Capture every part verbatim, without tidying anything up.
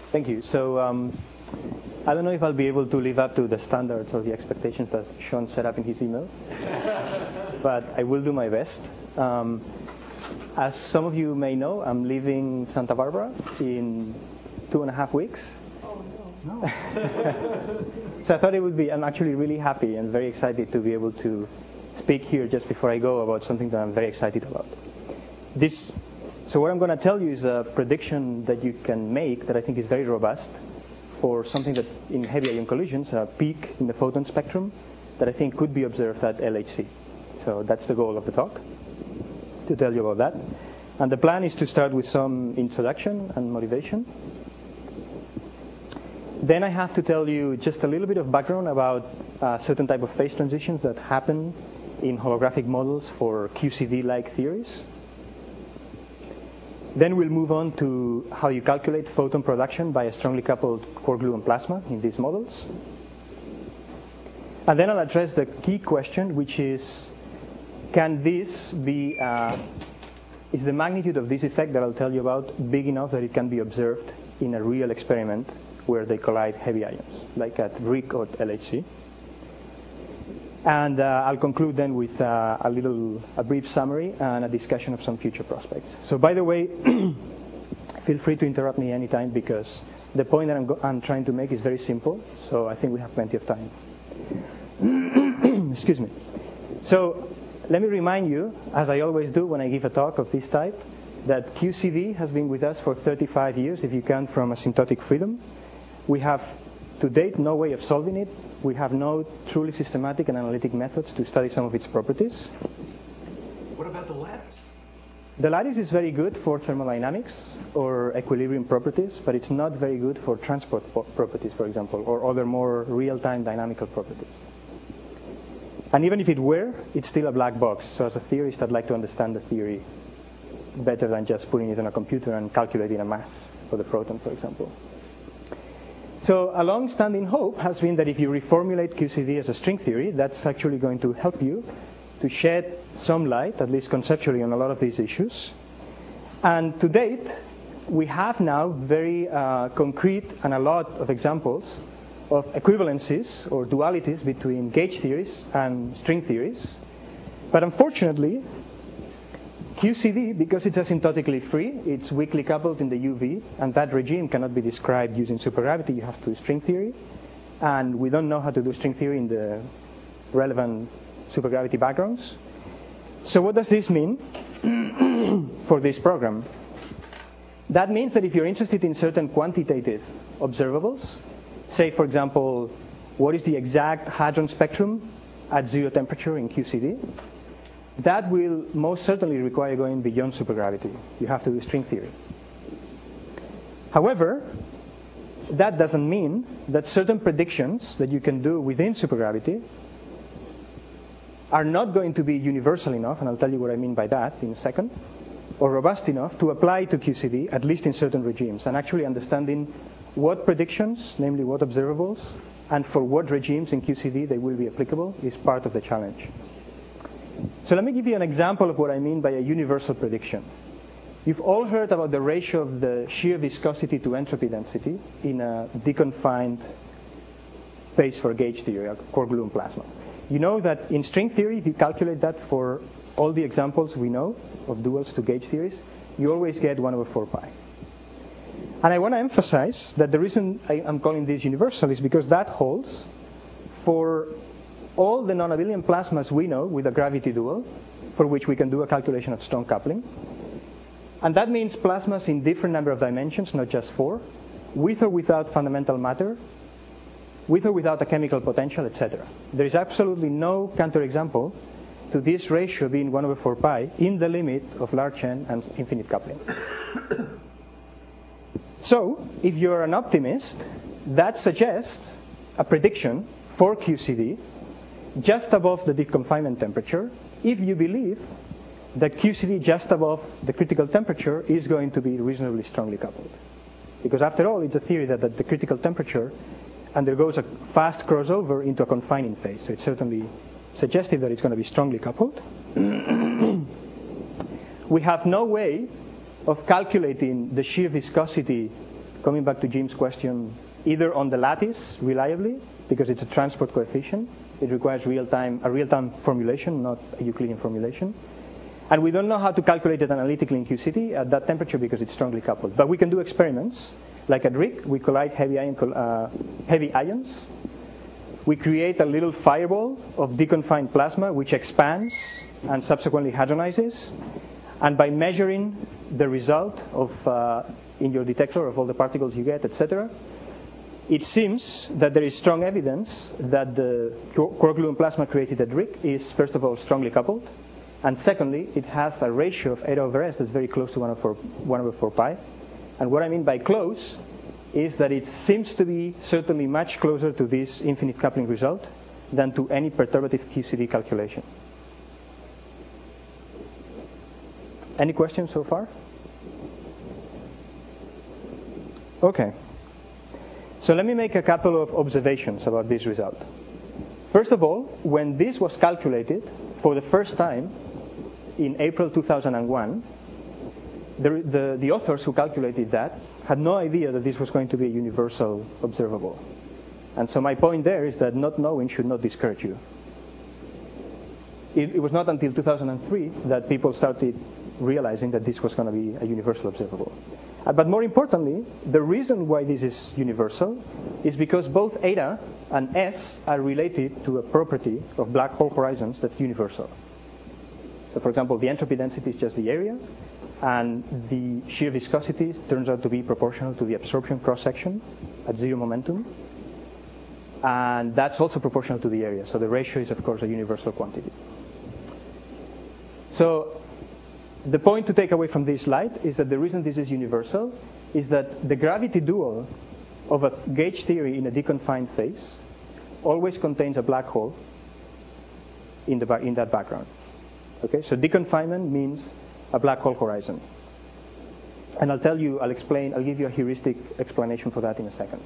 Thank you. So um, I don't know if I'll be able to live up to the standards or the expectations that Sean set up in his email, but I will do my best. Um, as some of you may know, I'm leaving Santa Barbara in two and a half weeks. Oh, no. No. So I thought it would be, I'm actually really happy and very excited to be able to speak here just before I go about something that I'm very excited about. This, so what I'm going to tell you is a prediction that you can make that I think is very robust for something that in heavy ion collisions, a peak in the photon spectrum that I think could be observed at L H C. So that's the goal of the talk, to tell you about that. And the plan is to start with some introduction and motivation. Then I have to tell you just a little bit of background about uh, certain type of phase transitions that happen in holographic models for Q C D-like theories. Then we'll move on to how you calculate photon production by a strongly coupled quark-gluon plasma in these models. And then I'll address the key question, which is, can this be, uh, is the magnitude of this effect that I'll tell you about big enough that it can be observed in a real experiment where they collide heavy ions, like at R I C or L H C? And uh, I'll conclude then with uh, a little, a brief summary and a discussion of some future prospects. So by the way, feel free to interrupt me anytime because the point that I'm, go- I'm trying to make is very simple. So I think we have plenty of time. Excuse me. So let me remind you, as I always do when I give a talk of this type, that Q C D has been with us for thirty-five years, if you count from asymptotic freedom. We have, to date, no way of solving it. We have no truly systematic and analytic methods to study some of its properties. What about the lattice? The lattice is very good for thermodynamics or equilibrium properties, but it's not very good for transport properties, for example, or other more real-time dynamical properties. And even if it were, it's still a black box. So as a theorist, I'd like to understand the theory better than just putting it on a computer and calculating a mass for the proton, for example. So a long-standing hope has been that if you reformulate Q C D as a string theory, that's actually going to help you to shed some light, at least conceptually, on a lot of these issues. And to date, we have now very uh, concrete and a lot of examples of equivalencies or dualities between gauge theories and string theories. But unfortunately, Q C D, because it's asymptotically free, it's weakly coupled in the U V, and that regime cannot be described using supergravity. You have to do string theory. And we don't know how to do string theory in the relevant supergravity backgrounds. So what does this mean for this program? That means that if you're interested in certain quantitative observables, say, for example, what is the exact hadron spectrum at zero temperature in Q C D, that will most certainly require going beyond supergravity. You have to do string theory. However, that doesn't mean that certain predictions that you can do within supergravity are not going to be universal enough, and I'll tell you what I mean by that in a second, or robust enough to apply to Q C D, at least in certain regimes, and actually understanding what predictions, namely what observables, and for what regimes in Q C D they will be applicable is part of the challenge. So let me give you an example of what I mean by a universal prediction. You've all heard about the ratio of the shear viscosity to entropy density in a deconfined phase for gauge theory, a quark-gluon plasma. You know that in string theory, if you calculate that for all the examples we know of duals to gauge theories, you always get one over four pi. And I want to emphasize that the reason I, I'm calling this universal is because that holds for all the non-abelian plasmas we know with a gravity dual, for which we can do a calculation of strong coupling. And that means plasmas in different number of dimensions, not just four, with or without fundamental matter, with or without a chemical potential, et cetera. There is absolutely no counterexample to this ratio being one over four pi in the limit of large n and infinite coupling. So, if you're an optimist, that suggests a prediction for Q C D just above the deep confinement temperature, if you believe that Q C D just above the critical temperature is going to be reasonably strongly coupled. Because after all, it's a theory that at the critical temperature undergoes a fast crossover into a confining phase. So it's certainly suggestive that it's going to be strongly coupled. We have no way of calculating the shear viscosity coming back to Jim's question, either on the lattice reliably, because it's a transport coefficient. It requires real-time, a real-time formulation, not a Euclidean formulation. And we don't know how to calculate it analytically in Q C T at that temperature because it's strongly coupled. But we can do experiments. Like at R I C, we collide heavy, ion, uh, heavy ions. We create a little fireball of deconfined plasma, which expands and subsequently hadronizes. And by measuring the result of uh, in your detector of all the particles you get, et cetera, it seems that there is strong evidence that the quark-gluon plasma created at R I C is, first of all, strongly coupled. And secondly, it has a ratio of eta over S that's very close to one over four pi. And what I mean by close is that it seems to be certainly much closer to this infinite coupling result than to any perturbative Q C D calculation. Any questions so far? Okay. So let me make a couple of observations about this result. First of all, when this was calculated for the first time in April two thousand one, the, the, the authors who calculated that had no idea that this was going to be a universal observable. And so my point there is that not knowing should not discourage you. It, it was not until two thousand three that people started realizing that this was going to be a universal observable. Uh, but more importantly, the reason why this is universal is because both eta and S are related to a property of black hole horizons that's universal. So for example, the entropy density is just the area, and the shear viscosity turns out to be proportional to the absorption cross-section at zero momentum. And that's also proportional to the area. So the ratio is, of course, a universal quantity. So the point to take away from this slide is that the reason this is universal is that the gravity dual of a gauge theory in a deconfined phase always contains a black hole in, the, in that background. Okay, so deconfinement means a black hole horizon. And I'll tell you, I'll explain, I'll give you a heuristic explanation for that in a second.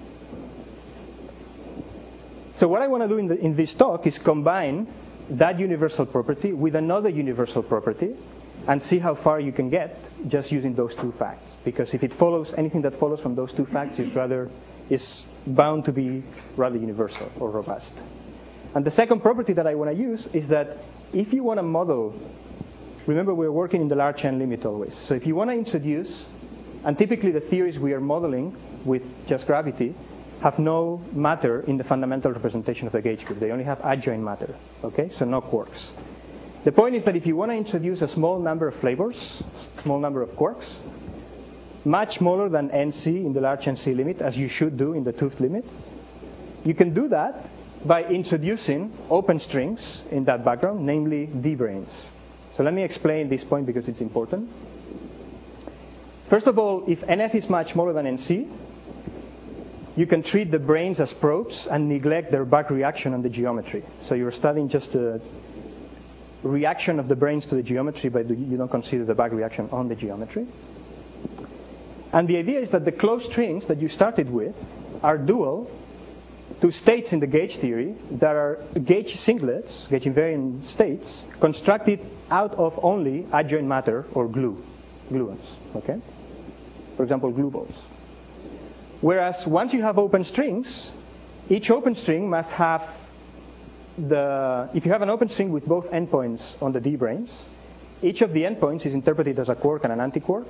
So what I want to do in, the, in this talk is combine that universal property with another universal property and see how far you can get just using those two facts. Because if it follows, anything that follows from those two facts is rather, is bound to be rather universal or robust. And the second property that I want to use is that if you want to model, remember we're working in the large N limit always. So if you want to introduce, and typically the theories we are modeling with just gravity have no matter in the fundamental representation of the gauge group. They only have adjoint matter, okay? So no quarks. The point is that if you want to introduce a small number of flavors, small number of quarks, much smaller than N C in the large N C limit, as you should do in the 't Hooft limit, you can do that by introducing open strings in that background, namely D-branes. So let me explain this point because it's important. First of all, if N F is much smaller than N C, you can treat the branes as probes and neglect their back reaction on the geometry. So you're studying just the reaction of the branes to the geometry, but you don't consider the back reaction on the geometry. And the idea is that the closed strings that you started with are dual to states in the gauge theory that are gauge singlets, gauge invariant states, constructed out of only adjoint matter or glue, gluons, okay? For example, glue balls. Whereas once you have open strings, each open string must have the, if you have an open string with both endpoints on the D-branes, each of the endpoints is interpreted as a quark and an antiquark.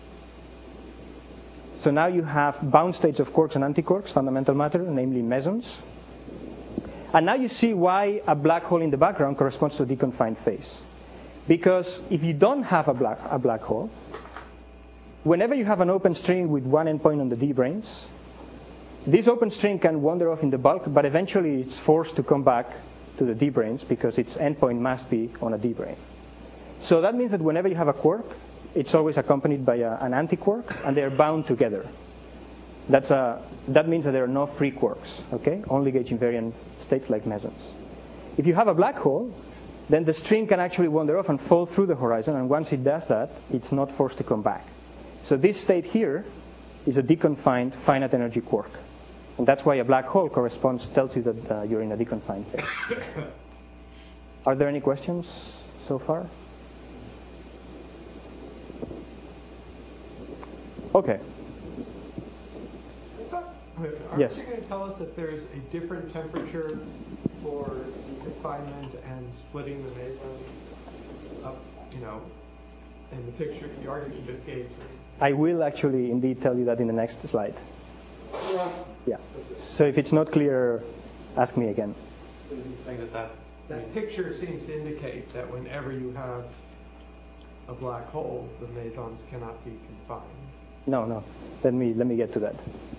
So now you have bound states of quarks and antiquarks, fundamental matter, namely mesons. And now you see why a black hole in the background corresponds to a deconfined phase. Because if you don't have a black, a black hole, whenever you have an open string with one endpoint on the D-branes, this open string can wander off in the bulk, but eventually it's forced to come back to the D-branes because its endpoint must be on a D-brane. So that means that whenever you have a quark, it's always accompanied by a, an antiquark, and they're bound together. That's a, that means that there are no free quarks, okay? Only gauge invariant states like mesons. If you have a black hole, then the string can actually wander off and fall through the horizon, and once it does that, it's not forced to come back. So this state here is a deconfined finite energy quark. And that's why a black hole corresponds, tells you that uh, you're in a deconfined phase. Are there any questions so far? Okay. Aren't Yes. you going to tell us if there's a different temperature for confinement and splitting the mesons up, you know, in the picture, the argument you just gave? I will actually indeed tell you that in the next slide. Yeah. So if it's not clear, ask me again. That, that, that picture seems to indicate that whenever you have a black hole, the mesons cannot be confined. No, no. Let me let me get to that.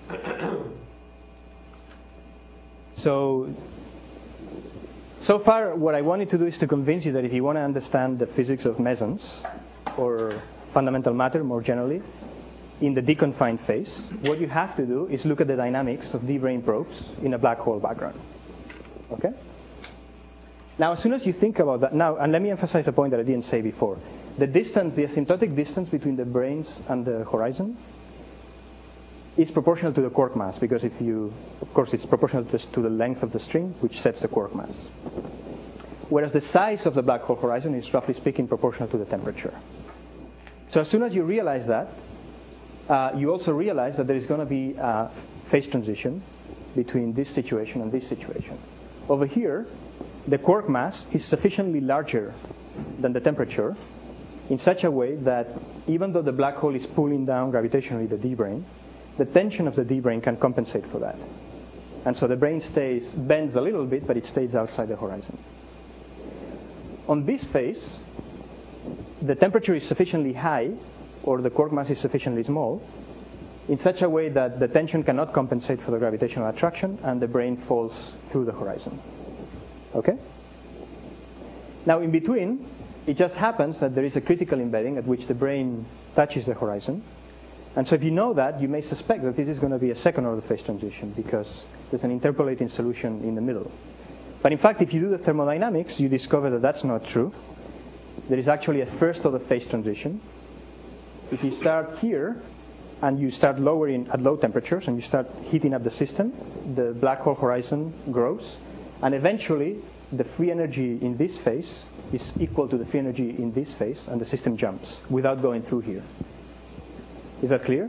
So, so far, what I wanted to do is to convince you that if you want to understand the physics of mesons, or fundamental matter more generally, in the deconfined phase, what you have to do is look at the dynamics of D-brane probes in a black hole background. Okay? Now, as soon as you think about that, now, and let me emphasize a point that I didn't say before. The distance, the asymptotic distance between the branes and the horizon is proportional to the quark mass, because if you, of course, it's proportional to, to the length of the string, which sets the quark mass. Whereas the size of the black hole horizon is, roughly speaking, proportional to the temperature. So as soon as you realize that, uh, you also realize that there is going to be a phase transition between this situation and this situation. Over here, the quark mass is sufficiently larger than the temperature in such a way that even though the black hole is pulling down gravitationally the D-brane, the tension of the D-brane can compensate for that. And so the brane stays, bends a little bit, but it stays outside the horizon. On this phase, the temperature is sufficiently high, or the quark mass is sufficiently small, in such a way that the tension cannot compensate for the gravitational attraction, and the brane falls through the horizon. Okay? Now, in between, it just happens that there is a critical embedding at which the brane touches the horizon. And so if you know that, you may suspect that this is going to be a second order phase transition, because there's an interpolating solution in the middle. But in fact, if you do the thermodynamics, you discover that that's not true. There is actually a first order phase transition. If you start here, and you start lowering at low temperatures, and you start heating up the system, the black hole horizon grows, and eventually the free energy in this phase is equal to the free energy in this phase, and the system jumps without going through here. Is that clear?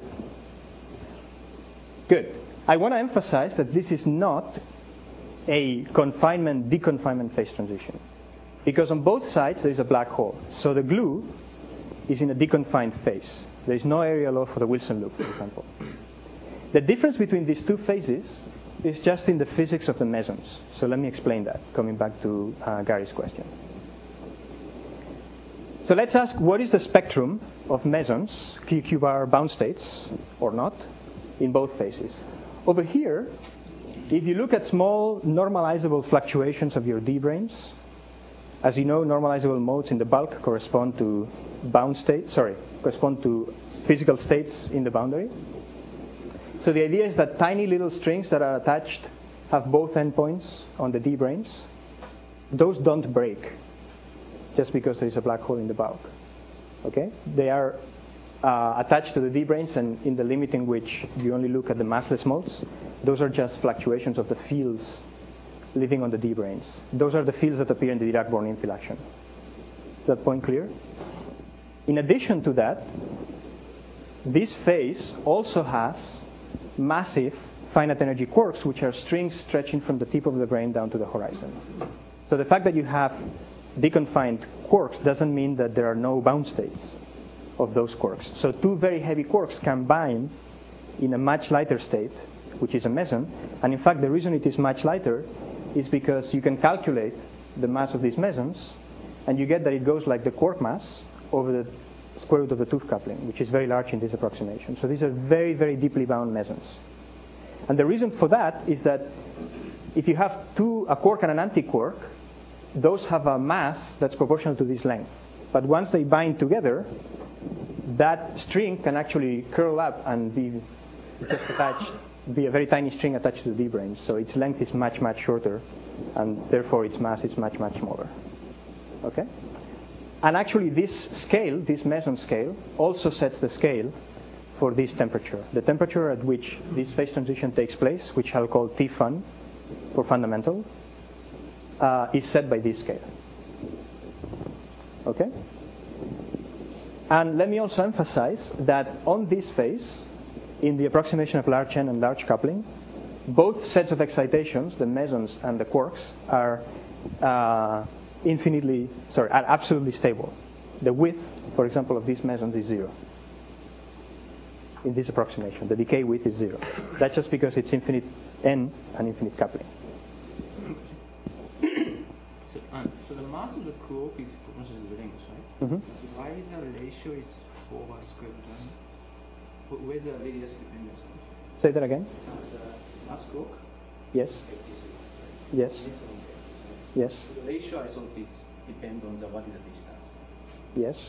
Good. I want to emphasize that this is not a confinement, deconfinement phase transition, because on both sides there is a black hole. So the glue is in a deconfined phase. There is no area law for the Wilson loop, for example. The difference between these two phases is just in the physics of the mesons. So let me explain that, coming back to uh, Gary's question. So let's ask, what is the spectrum of mesons, Q Q bar bound states, or not, in both phases? Over here, if you look at small normalizable fluctuations of your D-branes, as you know, normalizable modes in the bulk correspond to bound states, sorry, correspond to physical states in the boundary. So the idea is that tiny little strings that are attached have both endpoints on the D-branes. Those don't break just because there is a black hole in the bulk. Okay? They are uh, attached to the D-branes, and in the limit in which you only look at the massless modes, those are just fluctuations of the fields living on the D-branes. Those are the fields that appear in the Dirac-Born infill action. Is that point clear? In addition to that, this phase also has massive finite energy quarks, which are strings stretching from the tip of the brane down to the horizon. So the fact that you have deconfined quarks doesn't mean that there are no bound states of those quarks. So two very heavy quarks can bind in a much lighter state, which is a meson. And in fact, the reason it is much lighter is because you can calculate the mass of these mesons, and you get that it goes like the quark mass over the square root of the tooth coupling, which is very large in this approximation. So these are very, very deeply bound mesons. And the reason for that is that if you have two, a quark and an antiquark, those have a mass that's proportional to this length. But once they bind together, that string can actually curl up and be just attached, be a very tiny string attached to the D-brane. So its length is much, much shorter, and therefore its mass is much, much smaller. Okay? And actually this scale, this meson scale, also sets the scale for this temperature. The temperature at which this phase transition takes place, which I'll call T fun for fundamental, uh, is set by this scale. Okay? And let me also emphasize that on this phase, in the approximation of large N and large coupling, both sets of excitations, the mesons and the quarks, are uh, infinitely, sorry, are absolutely stable. The width, for example, of these mesons is zero. In this approximation, the decay width is zero. That's just because it's infinite N and infinite coupling. So, uh, so the mass of the quark is proportional to the length, right? Mm-hmm. Why the ratio is four over square root one? Where's the radius dependence? Say that again. Uh, the mass quark? Yes. Yes. Yes. So the ratio I thought it depends on the what is the distance. Yes.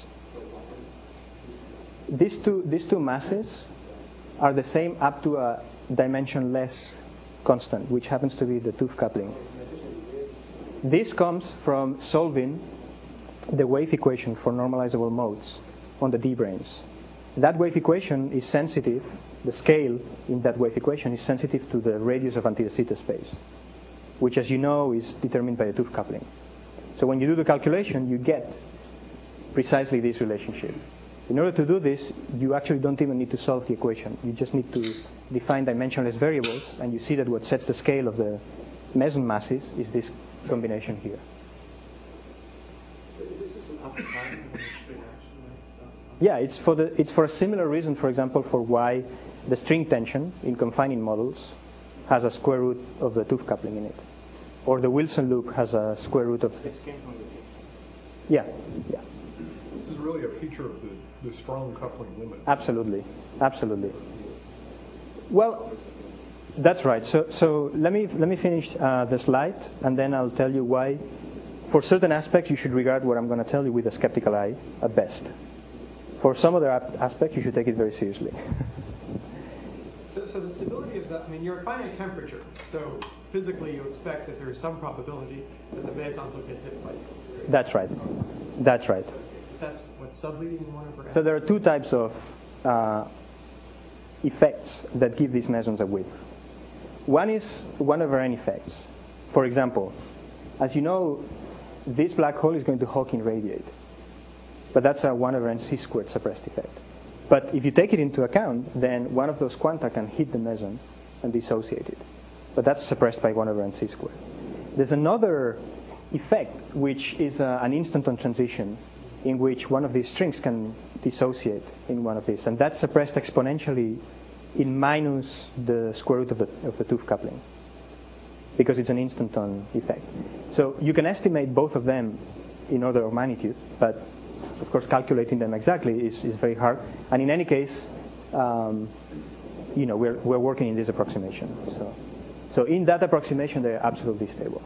These two, these two masses are the same up to a dimensionless constant, which happens to be the tooth coupling. This comes from solving the wave equation for normalizable modes on the D-branes. That wave equation is sensitive, the scale in that wave equation is sensitive to the radius of anti de Sitter space, which, as you know, is determined by the tooth coupling. So when you do the calculation, you get precisely this relationship. In order to do this, you actually don't even need to solve the equation. You just need to define dimensionless variables, and you see that what sets the scale of the meson masses is this combination here. Yeah, it's for the it's for a similar reason, for example, for why the string tension in confining models has a square root of the tooth coupling in it, or the Wilson loop has a square root of. This came from the case. Yeah, yeah. This is really a feature of the, the strong coupling limit. Absolutely, absolutely. Well, that's right. So, so let me let me finish uh, the slide, and then I'll tell you why. For certain aspects, you should regard what I'm going to tell you with a skeptical eye at best. For some other ap- aspects, you should take it very seriously. So, so the stability of the, I mean, you're at finite temperature, so physically you expect that there is some probability that the mesons will get hit by something. That's right. That's right. That's what's subleading in one over. So there are two types of uh, effects that give these mesons a width. One is one over n effects. For example, as you know, this black hole is going to Hawking radiate, but that's a one over n c squared suppressed effect. But if you take it into account, then one of those quanta can hit the meson and dissociate it. But that's suppressed by one over n c squared. There's another effect, which is uh, an instanton transition, in which one of these strings can dissociate in one of these. And that's suppressed exponentially in minus the square root of the, of the tooth coupling, because it's an instanton effect. So you can estimate both of them in order of magnitude, but of course calculating them exactly is, is very hard. And in any case, um, you know, we're, we're working in this approximation. So, so in that approximation, they're absolutely stable.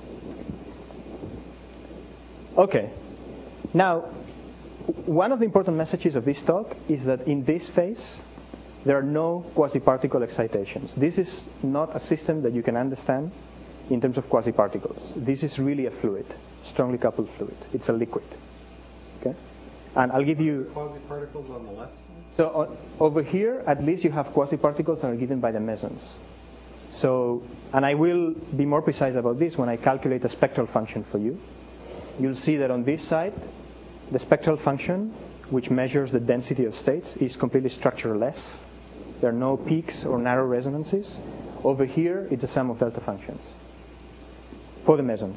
Okay. Now, one of the important messages of this talk is that in this phase, there are no quasi-particle excitations. This is not a system that you can understand in terms of quasi-particles. This is really a fluid, strongly coupled fluid. It's a liquid. Okay? And I'll give you... Quasi-particles on the left side? So on, over here, at least you have quasi-particles that are given by the mesons. So, and I will be more precise about this when I calculate a spectral function for you. You'll see that on this side, the spectral function, which measures the density of states, is completely structureless. There are no peaks or narrow resonances. Over here, it's the sum of delta functions for the mesons.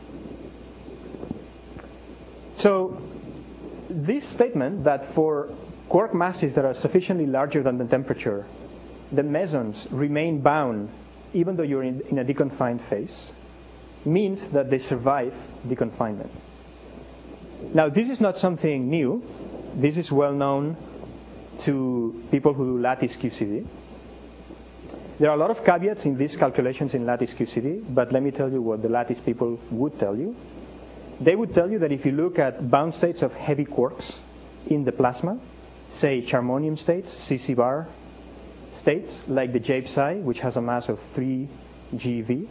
So this statement that for quark masses that are sufficiently larger than the temperature, the mesons remain bound even though you're in, in a deconfined phase, means that they survive deconfinement. Now, this is not something new. This is well known to people who do lattice Q C D. There are a lot of caveats in these calculations in lattice Q C D, but let me tell you what the lattice people would tell you. They would tell you that if you look at bound states of heavy quarks in the plasma, say charmonium states, C C bar states, like the J psi, which has a mass of three G V,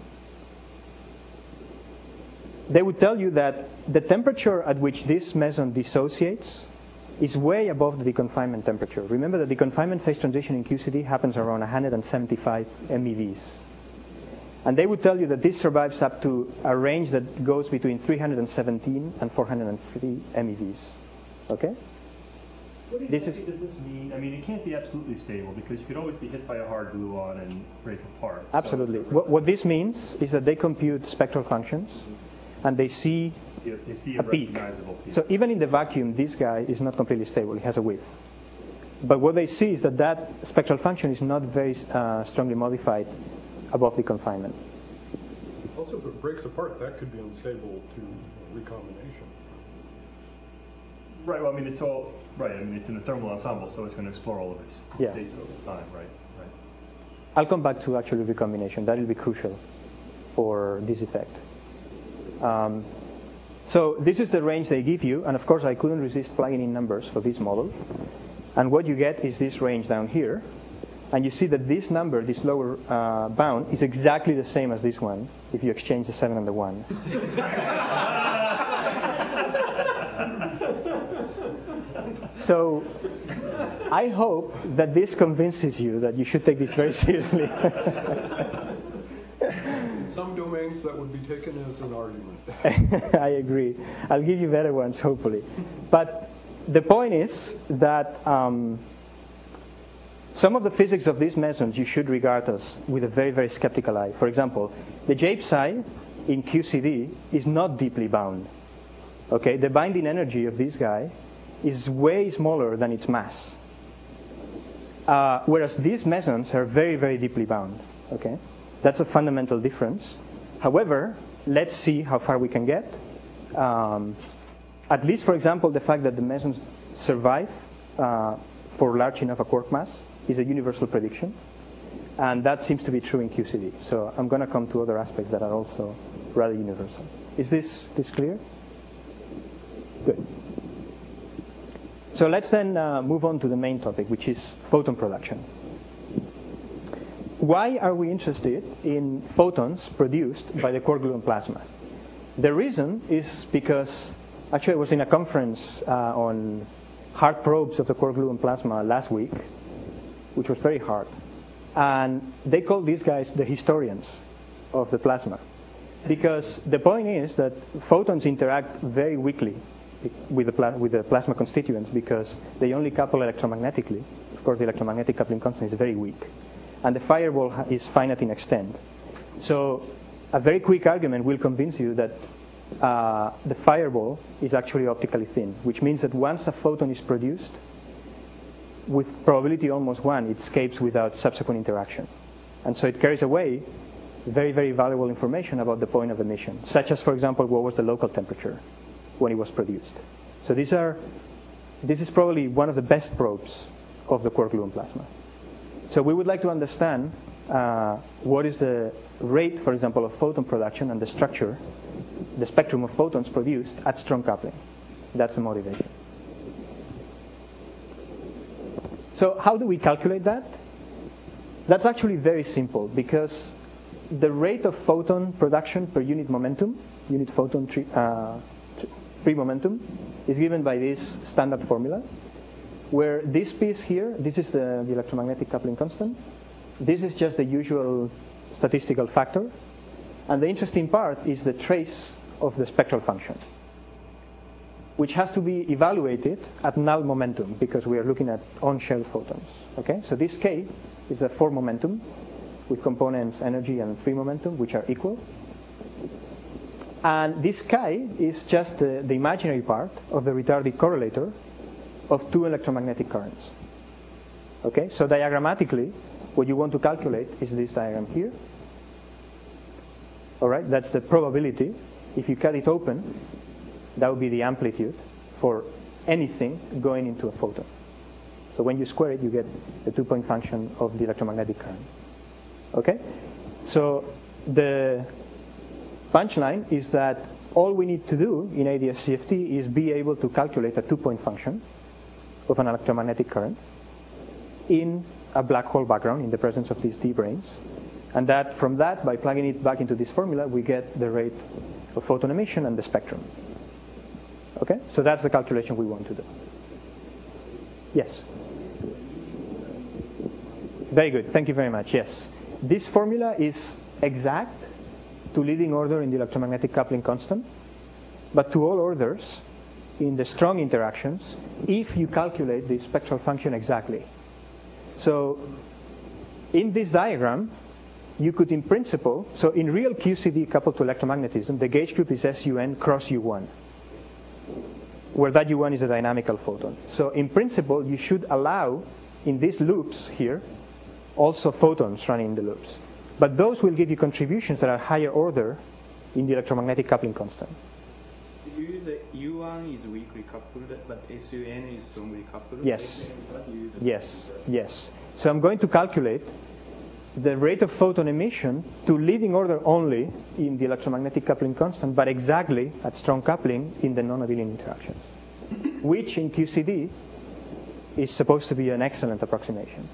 they would tell you that the temperature at which this meson dissociates is way above the deconfinement temperature. Remember that the deconfinement phase transition in Q C D happens around one hundred seventy-five M E Vs. And they would tell you that this survives up to a range that goes between three hundred seventeen and four hundred three M E Vs. Okay? What This exactly is does this mean? I mean, it can't be absolutely stable because you could always be hit by a hard gluon and break apart. So absolutely. it's a What, what this means is that they compute spectral functions, and they see They they see a, a peak. recognizable peak. So even in the vacuum, this guy is not completely stable. He has a width. But what they see is that that spectral function is not very uh, strongly modified above the confinement. Also, if it breaks apart, that could be unstable to recombination. Right. Well, I mean, it's all right. I mean, it's in the thermal ensemble, so it's going to explore all of its Yeah. states over time. Right. Right. I'll come back to actual recombination. That will be crucial for this effect. Um, so this is the range they give you, and of course I couldn't resist plugging in numbers for this model. And what you get is this range down here. And you see that this number, this lower uh, bound, is exactly the same as this one if you exchange the seven and the one. So I hope that this convinces you that you should take this very seriously. In some domains, that would be taken as an argument. I agree. I'll give you better ones, hopefully. But the point is that um, some of the physics of these mesons you should regard as with a very, very skeptical eye. For example, the J psi in Q C D is not deeply bound. Okay, the binding energy of this guy is way smaller than its mass. Uh, whereas these mesons are very, very deeply bound. Okay, that's a fundamental difference. However, let's see how far we can get. Um, at least, for example, the fact that the mesons survive uh, for large enough a quark mass is a universal prediction. And that seems to be true in Q C D. So I'm going to come to other aspects that are also rather universal. Is this, this clear? Good. So let's then uh, move on to the main topic, which is photon production. Why are we interested in photons produced by the quark gluon plasma? The reason is because, actually I was in a conference uh, on hard probes of the quark gluon plasma last week, which was very hard. And they call these guys the historians of the plasma. Because the point is that photons interact very weakly with the, pla- with the plasma constituents because they only couple electromagnetically. Of course, the electromagnetic coupling constant is very weak. And the fireball ha- is finite in extent. So a very quick argument will convince you that uh, the fireball is actually optically thin, which means that once a photon is produced, with probability almost one, it escapes without subsequent interaction. And so it carries away very, very valuable information about the point of emission, such as, for example, what was the local temperature when it was produced. So these are, this is probably one of the best probes of the quark gluon plasma. So we would like to understand uh, what is the rate, for example, of photon production and the structure, the spectrum of photons produced at strong coupling. That's the motivation. So how do we calculate that? That's actually very simple because the rate of photon production per unit momentum, unit photon tri- uh, free momentum, is given by this standard formula, where this piece here, this is the, the electromagnetic coupling constant. This is just the usual statistical factor. And the interesting part is the trace of the spectral function, which has to be evaluated at null momentum because we are looking at on-shell photons. Okay, so this K is a four momentum with components energy and free momentum, which are equal. And this chi is just the, the imaginary part of the retarded correlator of two electromagnetic currents. Okay, so diagrammatically, what you want to calculate is this diagram here. All right, that's the probability. If you cut it open, that would be the amplitude for anything going into a photon. So when you square it, you get the two-point function of the electromagnetic current. Okay? So the punchline is that all we need to do in A D S C F T is be able to calculate a two-point function of an electromagnetic current in a black hole background in the presence of these D branes. And that from that, by plugging it back into this formula, we get the rate of photon emission and the spectrum. Okay? So that's the calculation we want to do. Yes? Very good. Thank you very much. Yes. This formula is exact to leading order in the electromagnetic coupling constant, but to all orders, in the strong interactions if you calculate the spectral function exactly. So in this diagram, you could in principle, so in real Q C D coupled to electromagnetism, the gauge group is S U N cross U one, where that U one is a dynamical photon. So in principle, you should allow in these loops here also photons running in the loops. But those will give you contributions that are higher order in the electromagnetic coupling constant. You use a U one is weakly coupled, but S U N is strongly coupled. Yes. Yes. Yes. So I'm going to calculate the rate of photon emission to leading order only in the electromagnetic coupling constant, but exactly at strong coupling in the non-abelian interactions, which in Q C D is supposed to be an excellent approximation.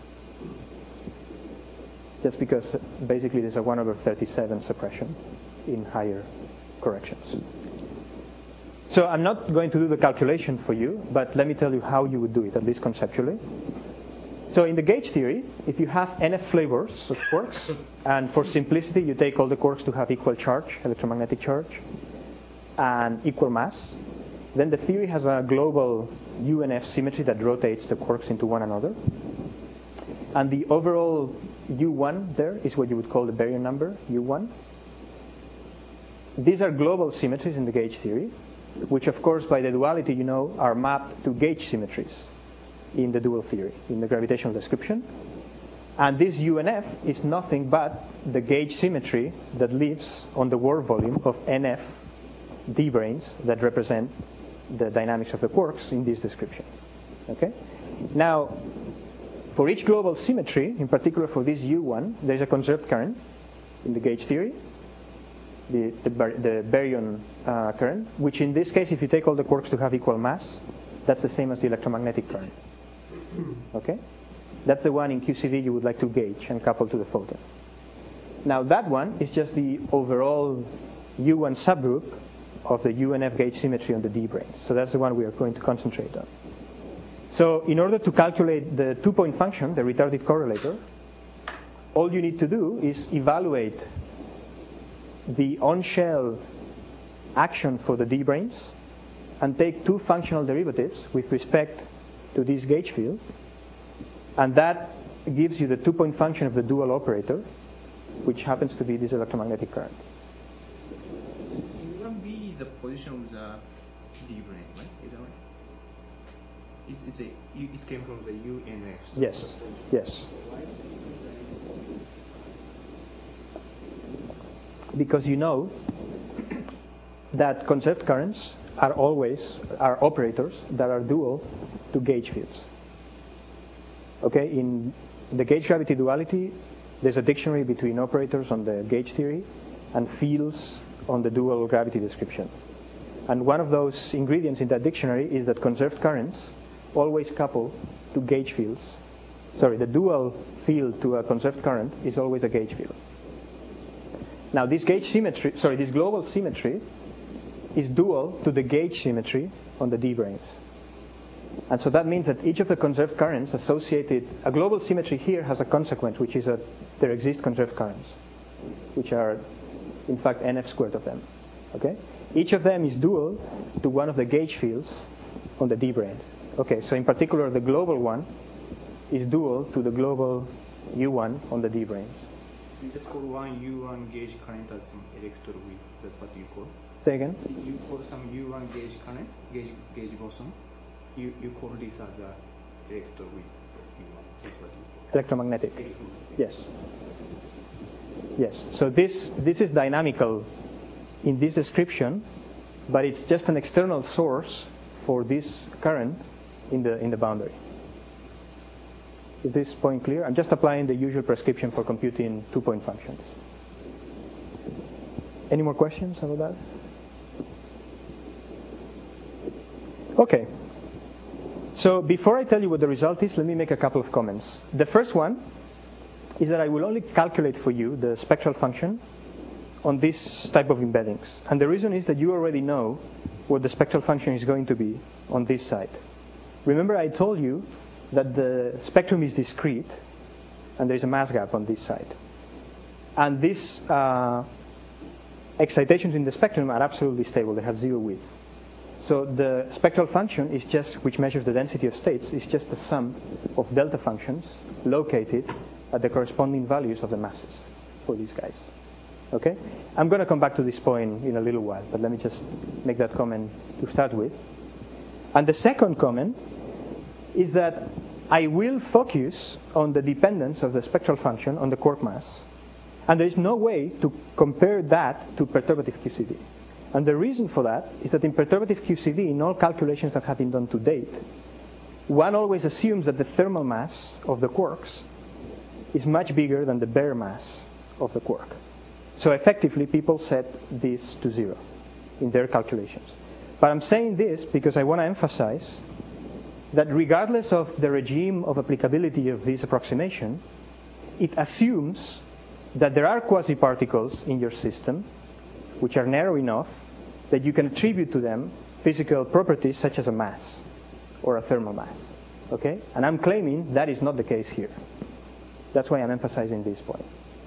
Just because basically there's a one over thirty-seven suppression in higher corrections. So I'm not going to do the calculation for you, but let me tell you how you would do it, at least conceptually. So in the gauge theory, if you have N F flavors of quarks, and for simplicity you take all the quarks to have equal charge, electromagnetic charge, and equal mass, then the theory has a global U N F symmetry that rotates the quarks into one another. And the overall U one there is what you would call the baryon number, U one. These are global symmetries in the gauge theory, which of course by the duality you know are mapped to gauge symmetries in the dual theory, in the gravitational description. And this U N F is nothing but the gauge symmetry that lives on the work volume of N F d branes that represent the dynamics of the quarks in this description. Okay? Now, for each global symmetry, in particular for this U one, there's a conserved current in the gauge theory, the, the, bar the baryon uh, current, which in this case, if you take all the quarks to have equal mass, that's the same as the electromagnetic current. Okay? That's the one in Q C D you would like to gauge and couple to the photon. Now that one is just the overall U one subgroup of the U N F gauge symmetry on the d branes. So that's the one we are going to concentrate on. So in order to calculate the two-point function, the retarded correlator, all you need to do is evaluate the on-shell action for the d branes and take two functional derivatives with respect to this gauge field, and that gives you the two-point function of the dual operator, which happens to be this electromagnetic current. U one B is the position of the d brane, right? Is that right? It's, it's a, it came from the U N F. So Yes, yes. Because you know that conserved currents are always are operators that are dual to gauge fields. Okay, in the gauge gravity duality, there's a dictionary between operators on the gauge theory and fields on the dual gravity description. And one of those ingredients in that dictionary is that conserved currents always couple to gauge fields. Sorry, the dual field to a conserved current is always a gauge field. Now this gauge symmetry, sorry, this global symmetry is dual to the gauge symmetry on the d branes. And so that means that each of the conserved currents associated, a global symmetry here has a consequence, which is that there exist conserved currents, which are in fact N F squared of them. Okay? Each of them is dual to one of the gauge fields on the d brane. Okay, so in particular the global one is dual to the global U one on the d branes. You just call one U one gauge current as some electron width. That's what you call. Say again? You call some U one gauge current, gauge gauge boson. You you call this as a electron width of U one. That's what you call. Electromagnetic. Electromagnetic. Yes. Yes. So this this is dynamical in this description, but it's just an external source for this current in the in the boundary. Is this point clear? I'm just applying the usual prescription for computing two-point functions. Any more questions about that? Okay. So before I tell you what the result is, let me make a couple of comments. The first one is that I will only calculate for you the spectral function on this type of embeddings. And the reason is that you already know what the spectral function is going to be on this side. Remember I told you that the spectrum is discrete and there's a mass gap on this side. And these uh, excitations in the spectrum are absolutely stable. They have zero width. So the spectral function is just, which measures the density of states, is just the sum of delta functions located at the corresponding values of the masses for these guys. Okay? I'm going to come back to this point in a little while, but let me just make that comment to start with. And the second comment is that I will focus on the dependence of the spectral function on the quark mass. And there is no way to compare that to perturbative Q C D. And the reason for that is that in perturbative Q C D, in all calculations that have been done to date, one always assumes that the thermal mass of the quarks is much bigger than the bare mass of the quark. So effectively, people set this to zero in their calculations. But I'm saying this because I want to emphasize that regardless of the regime of applicability of this approximation, it assumes that there are quasi-particles in your system which are narrow enough that you can attribute to them physical properties such as a mass or a thermal mass. Okay? And I'm claiming that is not the case here. That's why I'm emphasizing this point.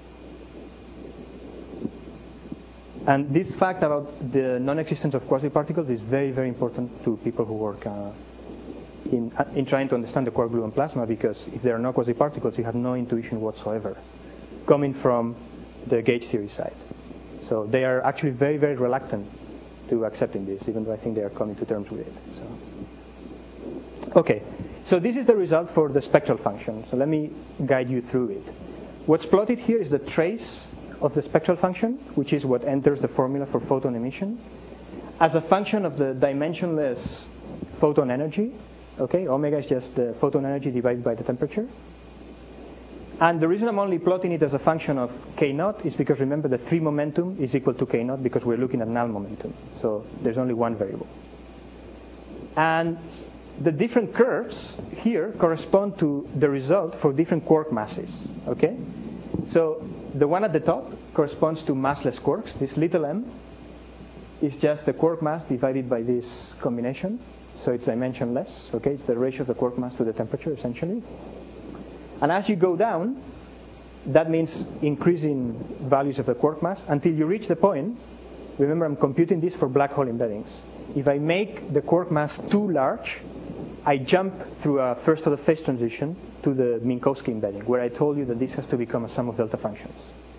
And this fact about the non-existence of quasi-particles is very, very important to people who work uh, in, uh, in trying to understand the quark-gluon plasma, because if there are no quasi-particles, you have no intuition whatsoever coming from the gauge theory side. So they are actually very, very reluctant to accepting this, even though I think they are coming to terms with it. So. Okay, so this is the result for the spectral function. So let me guide you through it. What's plotted here is the trace of the spectral function, which is what enters the formula for photon emission, as a function of the dimensionless photon energy. Okay, omega is just the photon energy divided by the temperature. And the reason I'm only plotting it as a function of k naught is because, remember, the three momentum is equal to k naught because we're looking at null momentum. So there's only one variable. And the different curves here correspond to the result for different quark masses. Okay? So the one at the top corresponds to massless quarks. This little m is just the quark mass divided by this combination. So it's dimensionless. Okay? It's the ratio of the quark mass to the temperature, essentially. And as you go down, that means increasing values of the quark mass until you reach the point. Remember, I'm computing this for black hole embeddings. If I make the quark mass too large, I jump through a first order phase transition to the Minkowski embedding, where I told you that this has to become a sum of delta functions.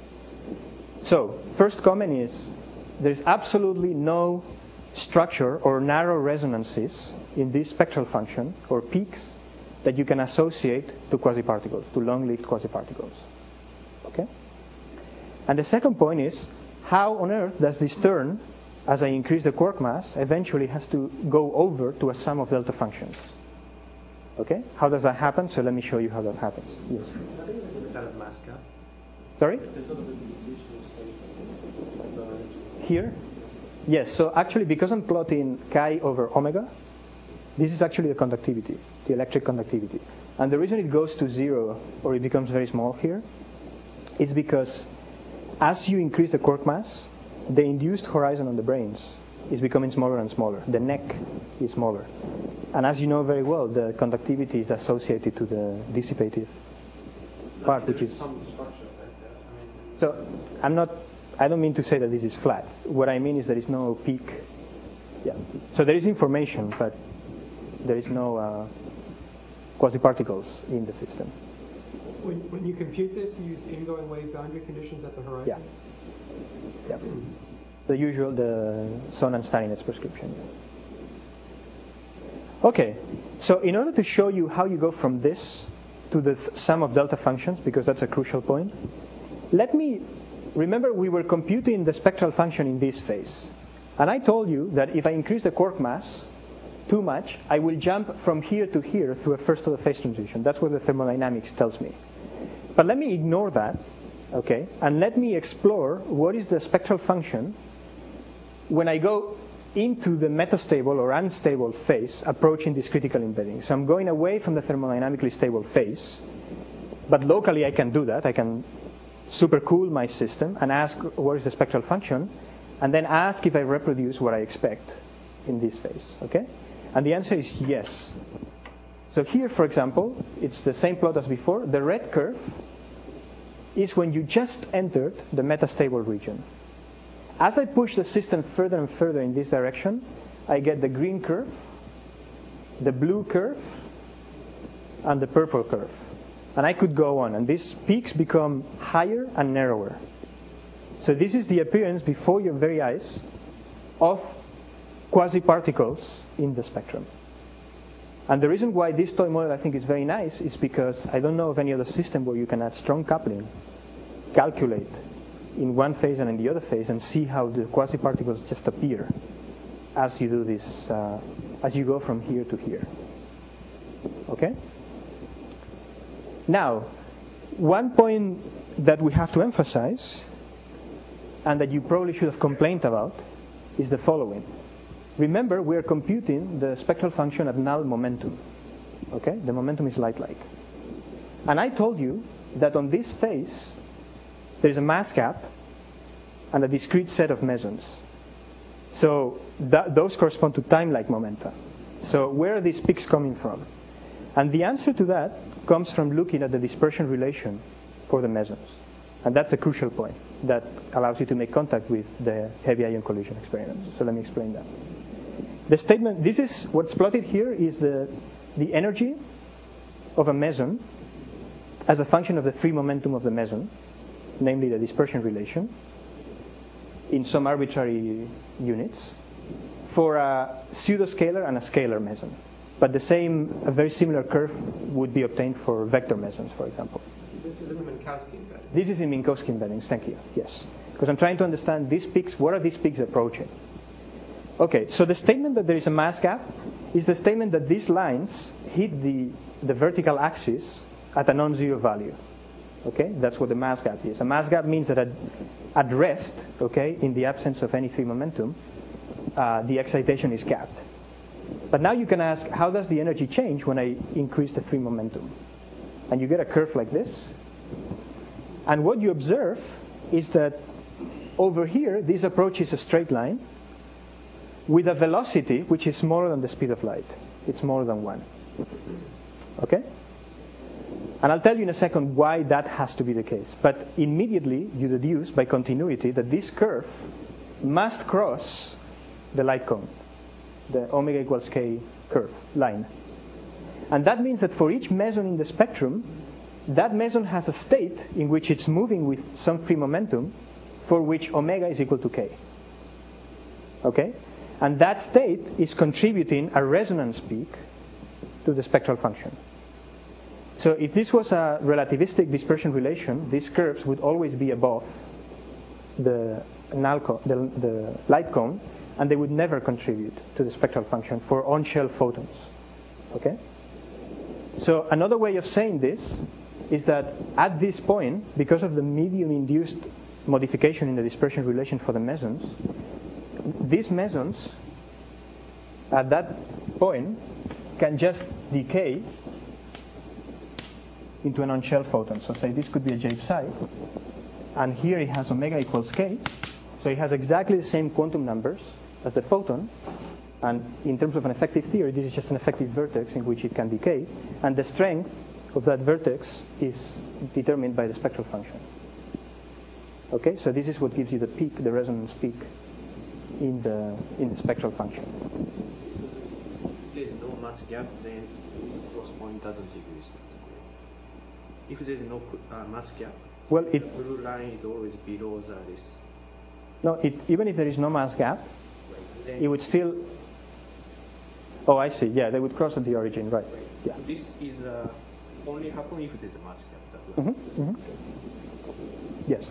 So, first comment is, there's absolutely no structure or narrow resonances in this spectral function, or peaks, that you can associate to quasi-particles, to long-lived quasi-particles. Okay? And the second point is, how on earth does this turn, as I increase the quark mass, eventually has to go over to a sum of delta functions? Okay? How does that happen? So let me show you how that happens. Yes. I think this is a kind of mass cap. Sorry? There's sort of a depletion of states of the Here? Yes, so actually because I'm plotting chi over omega, this is actually the conductivity, the electric conductivity. And the reason it goes to zero, or it becomes very small here, is because as you increase the quark mass, the induced horizon on the brains is becoming smaller and smaller. The neck is smaller. And as you know very well, the conductivity is associated to the dissipative part, which is... some structure right there. I mean, so I'm not, I don't mean to say that this is flat. What I mean is there is no peak. Yeah. So there is information, but there is no uh, quasi-particles in the system. When, when you compute this, you use ingoing wave boundary conditions at the horizon? Yeah. Yeah. The usual, the Son and Stalinets prescription. Okay. So in order to show you how you go from this to the th- sum of delta functions, because that's a crucial point, let me, remember we were computing the spectral function in this phase. And I told you that if I increase the quark mass too much, I will jump from here to here through a first order phase transition. That's what the thermodynamics tells me. But let me ignore that, okay, and let me explore what is the spectral function when I go into the metastable or unstable phase approaching this critical embedding. So I'm going away from the thermodynamically stable phase, but locally I can do that. I can supercool my system and ask what is the spectral function, and then ask if I reproduce what I expect in this phase, okay? And the answer is yes. So here, for example, it's the same plot as before. The red curve is when you just entered the metastable region. As I push the system further and further in this direction, I get the green curve, the blue curve, and the purple curve. And I could go on, and these peaks become higher and narrower. So this is the appearance before your very eyes of quasi-particles in the spectrum. And the reason why this toy model I think is very nice is because I don't know of any other system where you can add strong coupling, calculate in one phase and in the other phase, and see how the quasi-particles just appear as you do this, uh, as you go from here to here. Okay? Now, one point that we have to emphasize, and that you probably should have complained about, is the following. Remember, we are computing the spectral function at null momentum. Okay? The momentum is light-like. And I told you that on this phase, there is a mass gap and a discrete set of mesons. So that, those correspond to time-like momenta. So where are these peaks coming from? And the answer to that comes from looking at the dispersion relation for the mesons. And that's a crucial point that allows you to make contact with the heavy ion collision experiments. So let me explain that. The statement, this is what's plotted here, is the, the energy of a meson as a function of the free momentum of the meson, namely the dispersion relation, in some arbitrary units, for a pseudoscalar and a scalar meson. But the same, a very similar curve would be obtained for vector mesons, for example. This is in the Minkowski embedding. This is in Minkowski embeddings, thank you, yes. Because I'm trying to understand these peaks, what are these peaks approaching? Okay, so the statement that there is a mass gap is the statement that these lines hit the, the vertical axis at a non-zero value. Okay, that's what the mass gap is. A mass gap means that at, at rest, okay, in the absence of any free momentum, uh, the excitation is capped. But now you can ask, how does the energy change when I increase the free momentum? And you get a curve like this. And what you observe is that over here, this approaches a straight line with a velocity which is smaller than the speed of light. It's smaller than one. Okay? And I'll tell you in a second why that has to be the case. But immediately you deduce by continuity that this curve must cross the light cone, the omega equals k curve line. And that means that for each meson in the spectrum, that meson has a state in which it's moving with some free momentum for which omega is equal to k. Okay? And that state is contributing a resonance peak to the spectral function. So if this was a relativistic dispersion relation, these curves would always be above the, null cone, the, the light cone, and they would never contribute to the spectral function for on-shell photons. Okay? So another way of saying this is that at this point, because of the medium-induced modification in the dispersion relation for the mesons, these mesons at that point can just decay into an on-shell photon. So say this could be a J psi, and here it has omega equals k, so it has exactly the same quantum numbers as the photon, and in terms of an effective theory, this is just an effective vertex in which it can decay, and the strength of that vertex is determined by the spectral function. Okay, so this is what gives you the peak, the resonance peak in the in the spectral function. If there's no mass gap, then cross point doesn't exist. If there's no uh, mass gap, Well, the it blue line is always below the this. no, it, even if there is no mass gap, Then it would still. Oh, I see. Yeah, they would cross at the origin, right? Yeah. This is uh, only happen if there's a mass gap. That's why. Mm-hmm. Mm-hmm. Yes.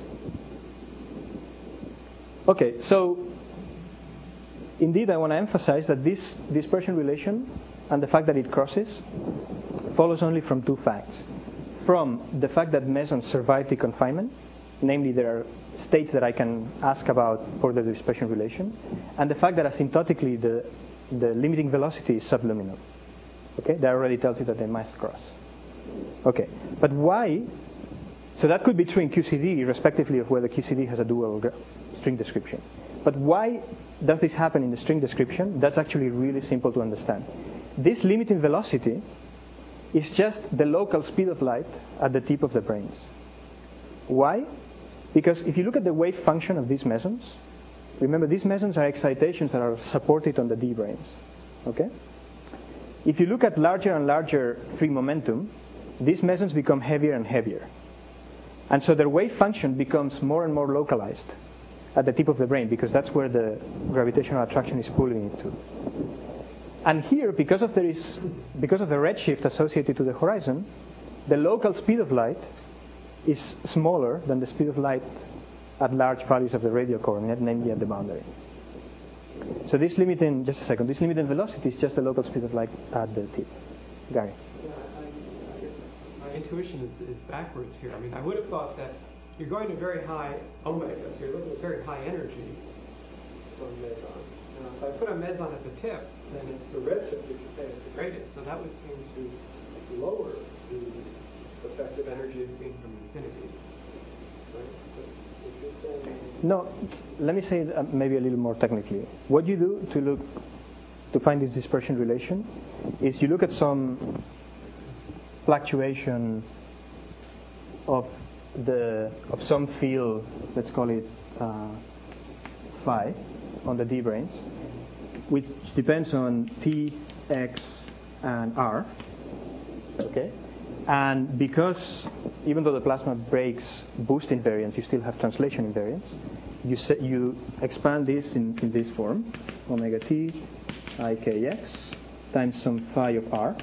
Okay, so indeed I want to emphasize that this dispersion relation and the fact that it crosses follows only from two facts. From the fact that mesons survive the confinement, namely there are states that I can ask about for the dispersion relation, and the fact that asymptotically the, the limiting velocity is subluminal. Okay, that already tells you that they must cross. Okay, but why? So that could be true in Q C D, irrespectively of whether Q C D has a dual string description. But why does this happen in the string description? That's actually really simple to understand. This limiting velocity is just the local speed of light at the tip of the branes. Why? Because if you look at the wave function of these mesons, Remember, these mesons are excitations that are supported on the D branes. Okay? If you look at larger and larger free momentum, these mesons become heavier and heavier. And so their wave function becomes more and more localized at the tip of the brain, because that's where the gravitational attraction is pulling it to. And here, because of, there is, because of the redshift associated to the horizon, the local speed of light is smaller than the speed of light at large values of the radial coordinate, namely at the boundary. So this limiting, just a second, this limiting velocity is just the local speed of light at the tip. Gary? Yeah, I, I guess my intuition is, is backwards here. I mean, I would have thought that you're going to very high omegas, so you're looking at very high energy for a meson. Now, if I put a meson at the tip, then the redshift, which you say is the greatest, so that would seem to lower the effective energy as seen from infinity. Right? But if you're saying... No, let me say it uh, maybe a little more technically. What you do to look to find this dispersion relation is you look at some fluctuation of the of some field, let's call it uh, phi, on the D branes, which depends on T, X, and R. Okay, and because even though the plasma breaks boost invariance, you still have translation invariance. You set, you expand this in, in this form, omega T I K X times some phi of R.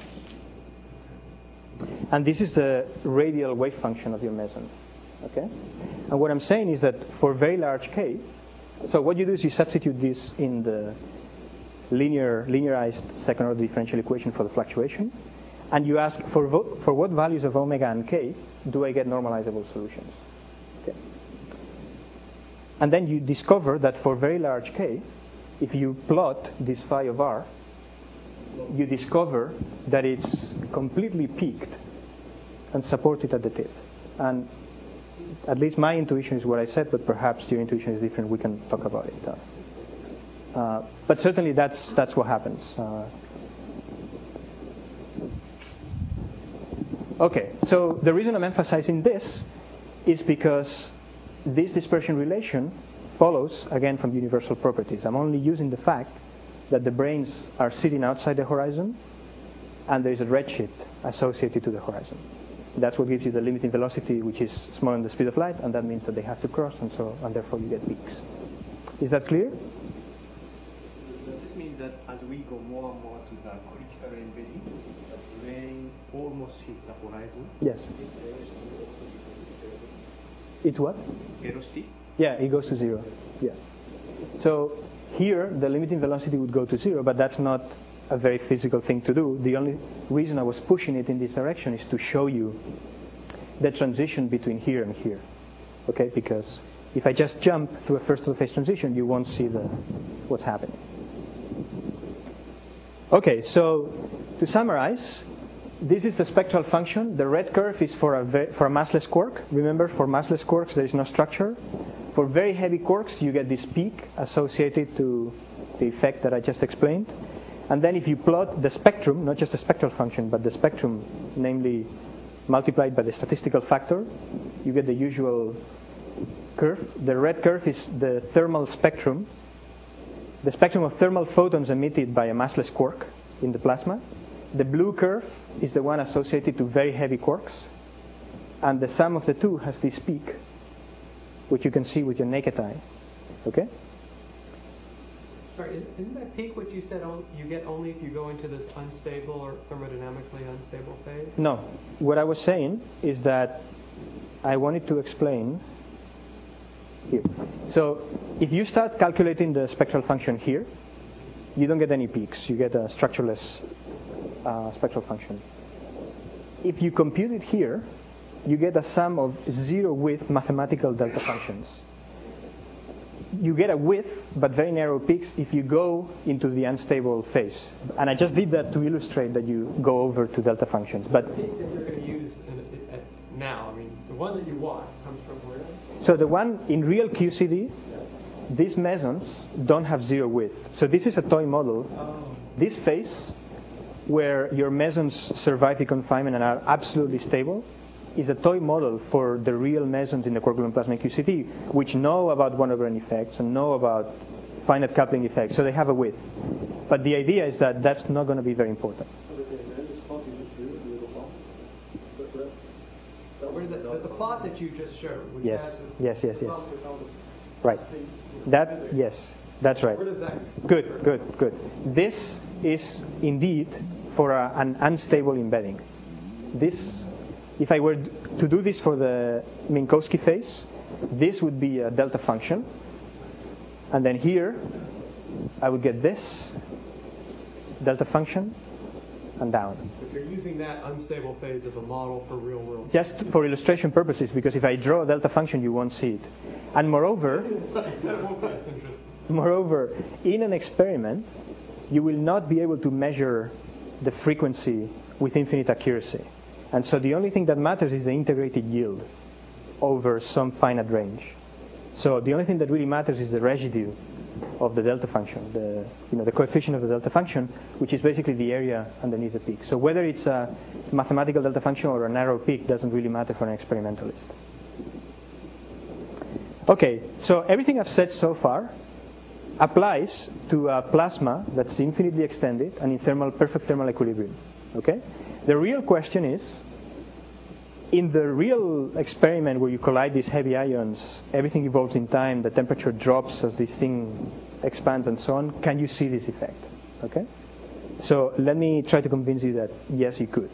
And this is the radial wave function of your meson. Okay? And what I'm saying is that for very large K, so what you do is you substitute this in the linear linearized second order differential equation for the fluctuation, and you ask for vo- for what values of omega and K do I get normalizable solutions. Okay. And then you discover that for very large K, if you plot this phi of R, you discover that it's completely peaked and supported at the tip. And at least my intuition is what I said, but perhaps your intuition is different. We can talk about it. Uh, uh, but certainly that's that's what happens. Uh, okay, so the reason I'm emphasizing this is because this dispersion relation follows, again, from universal properties. I'm only using the fact that the branes are sitting outside the horizon and there is a redshift associated to the horizon. That's what gives you the limiting velocity, which is smaller than the speed of light, and that means that they have to cross, and so and therefore you get peaks. Is that clear? This means that as we go more and more to the critical embedding, the brain almost hits the horizon. Yes. This velocity will also be It's what? velocity. Yeah, it goes to zero. Yeah. So here the limiting velocity would go to zero, but that's not a very physical thing to do. The only reason I was pushing it in this direction is to show you the transition between here and here. Okay, because if I just jump through a first order phase transition, you won't see the what's happening. Okay, so to summarize, this is the spectral function. The red curve is for a ve- for a massless quark. Remember, for massless quarks there is no structure. For very heavy quarks, you get this peak associated to the effect that I just explained. And then if you plot the spectrum, not just the spectral function, but the spectrum, namely multiplied by the statistical factor, you get the usual curve. The red curve is the thermal spectrum, the spectrum of thermal photons emitted by a massless quark in the plasma. The blue curve is the one associated to very heavy quarks. And the sum of the two has this peak, which you can see with your naked eye. Okay? Sorry, isn't that peak what you said on, you get only if you go into this unstable or thermodynamically unstable phase? No. What I was saying is that I wanted to explain here. So if you start calculating the spectral function here, you don't get any peaks. You get a structureless uh, spectral function. If you compute it here, you get a sum of zero width mathematical delta functions. You get a width, but very narrow peaks if you go into the unstable phase. And I just did that to illustrate that you go over to delta functions. But The peak that you're going to use in, at now, I mean, the one that you want comes from where? so the one in real Q C D, these mesons don't have zero width. So this is a toy model. Oh. This phase, where your mesons survive the confinement and are absolutely stable, is a toy model for the real mesons in the quark-gluon plasma Q C T, which know about one over n effects and know about finite coupling effects, so they have a width. But the idea is that that's not going to be very important. Where the, the, the plot that you just showed. Which Yes, has the, yes, yes, the yes. bump with all the- Right. That, yes, that's right. Where does that? Good, good, good. This is indeed for a, an unstable embedding. This, if I were to do this for the Minkowski phase, this would be a delta function. And then here, I would get this delta function and down. If you're using that unstable phase as a model for real world. Just for illustration purposes, because if I draw a delta function, you won't see it. And moreover, That won't be as interesting. moreover, in an experiment, you will not be able to measure the frequency with infinite accuracy. And so the only thing that matters is the integrated yield over some finite range. So the only thing that really matters is the residue of the delta function, the, you know, the coefficient of the delta function, which is basically the area underneath the peak. So whether it's a mathematical delta function or a narrow peak doesn't really matter for an experimentalist. Okay, so everything I've said so far applies to a plasma that's infinitely extended and in thermal, perfect thermal equilibrium. Okay? The real question is, in the real experiment where you collide these heavy ions, everything evolves in time, the temperature drops as this thing expands and so on, can you see this effect? Okay? So let me try to convince you that yes, you could.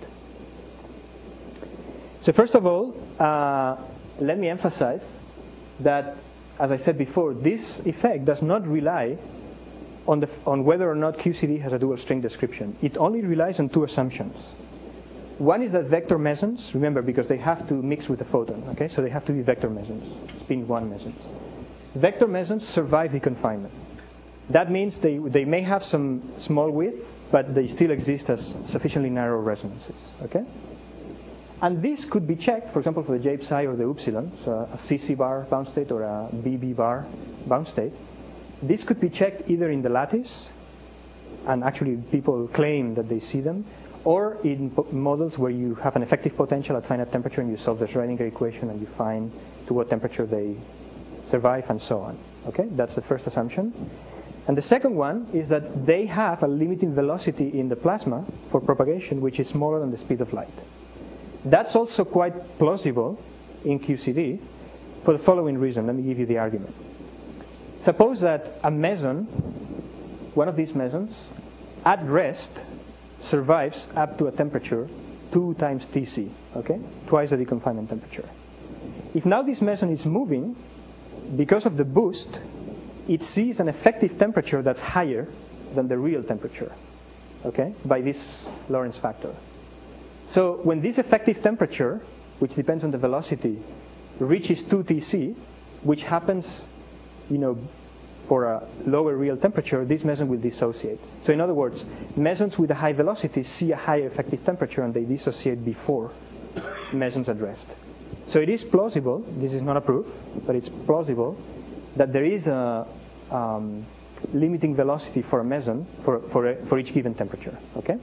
So first of all, uh, let me emphasize that, as I said before, this effect does not rely on, the, on whether or not Q C D has a dual string description. It only relies on two assumptions. One is that vector mesons, remember, because they have to mix with the photon, okay? So they have to be vector mesons, spin one mesons. Vector mesons survive the confinement. That means they, they may have some small width, but they still exist as sufficiently narrow resonances, okay? And this could be checked, for example, for the J psi or the upsilon, so a C C bar bound state or a B B bar bound state. This could be checked either in the lattice, and actually people claim that they see them, or in models where you have an effective potential at finite temperature and you solve the Schrödinger equation and you find to what temperature they survive and so on. Okay, that's the first assumption. And the second one is that they have a limiting velocity in the plasma for propagation which is smaller than the speed of light. That's also quite plausible in Q C D for the following reason. Let me give you the argument. Suppose that a meson, one of these mesons, at rest survives up to a temperature two times T C, okay? Twice the deconfinement temperature. If now this meson is moving, because of the boost, it sees an effective temperature that's higher than the real temperature, okay, by this Lorentz factor. So when this effective temperature, which depends on the velocity, reaches two T C, which happens, you know, for a lower real temperature, this meson will dissociate. So in other words, mesons with a high velocity see a higher effective temperature and they dissociate before mesons at rest. So it is plausible, this is not a proof, but it's plausible that there is a um, limiting velocity for a meson for, for, a, for each given temperature, okay?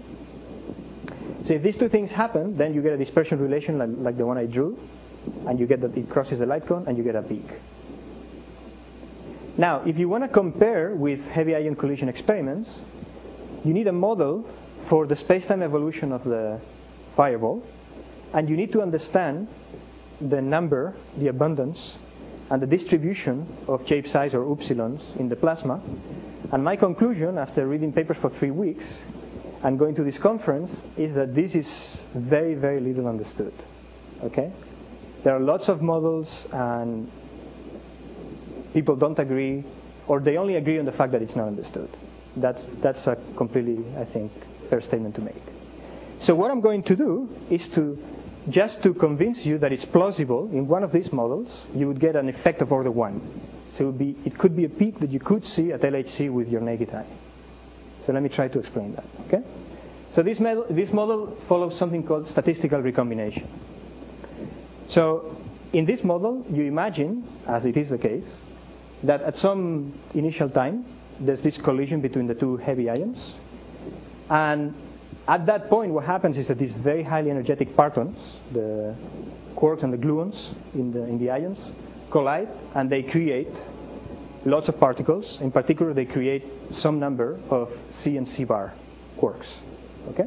So if these two things happen, then you get a dispersion relation like, like the one I drew, and you get that it crosses the light cone and you get a peak. Now, if you want to compare with heavy ion collision experiments, you need a model for the space-time evolution of the fireball, and you need to understand the number, the abundance, and the distribution of J psis or upsilons in the plasma. And my conclusion, after reading papers for three weeks and going to this conference, is that this is very, very little understood. Okay? There are lots of models, and people don't agree, or they only agree on the fact that it's not understood. That's, that's a completely, I think, fair statement to make. So what I'm going to do is to, just to convince you that it's plausible, in one of these models, you would get an effect of order one. So it, would be, it could be a peak that you could see at L H C with your naked eye. So let me try to explain that, okay? So this model, this model follows something called statistical recombination. So in this model, you imagine, as it is the case, that at some initial time, there's this collision between the two heavy ions. And At that point, what happens is that these very highly energetic partons, the quarks and the gluons in the, in the ions, collide and they create lots of particles. In particular, they create some number of C and C bar quarks. Okay?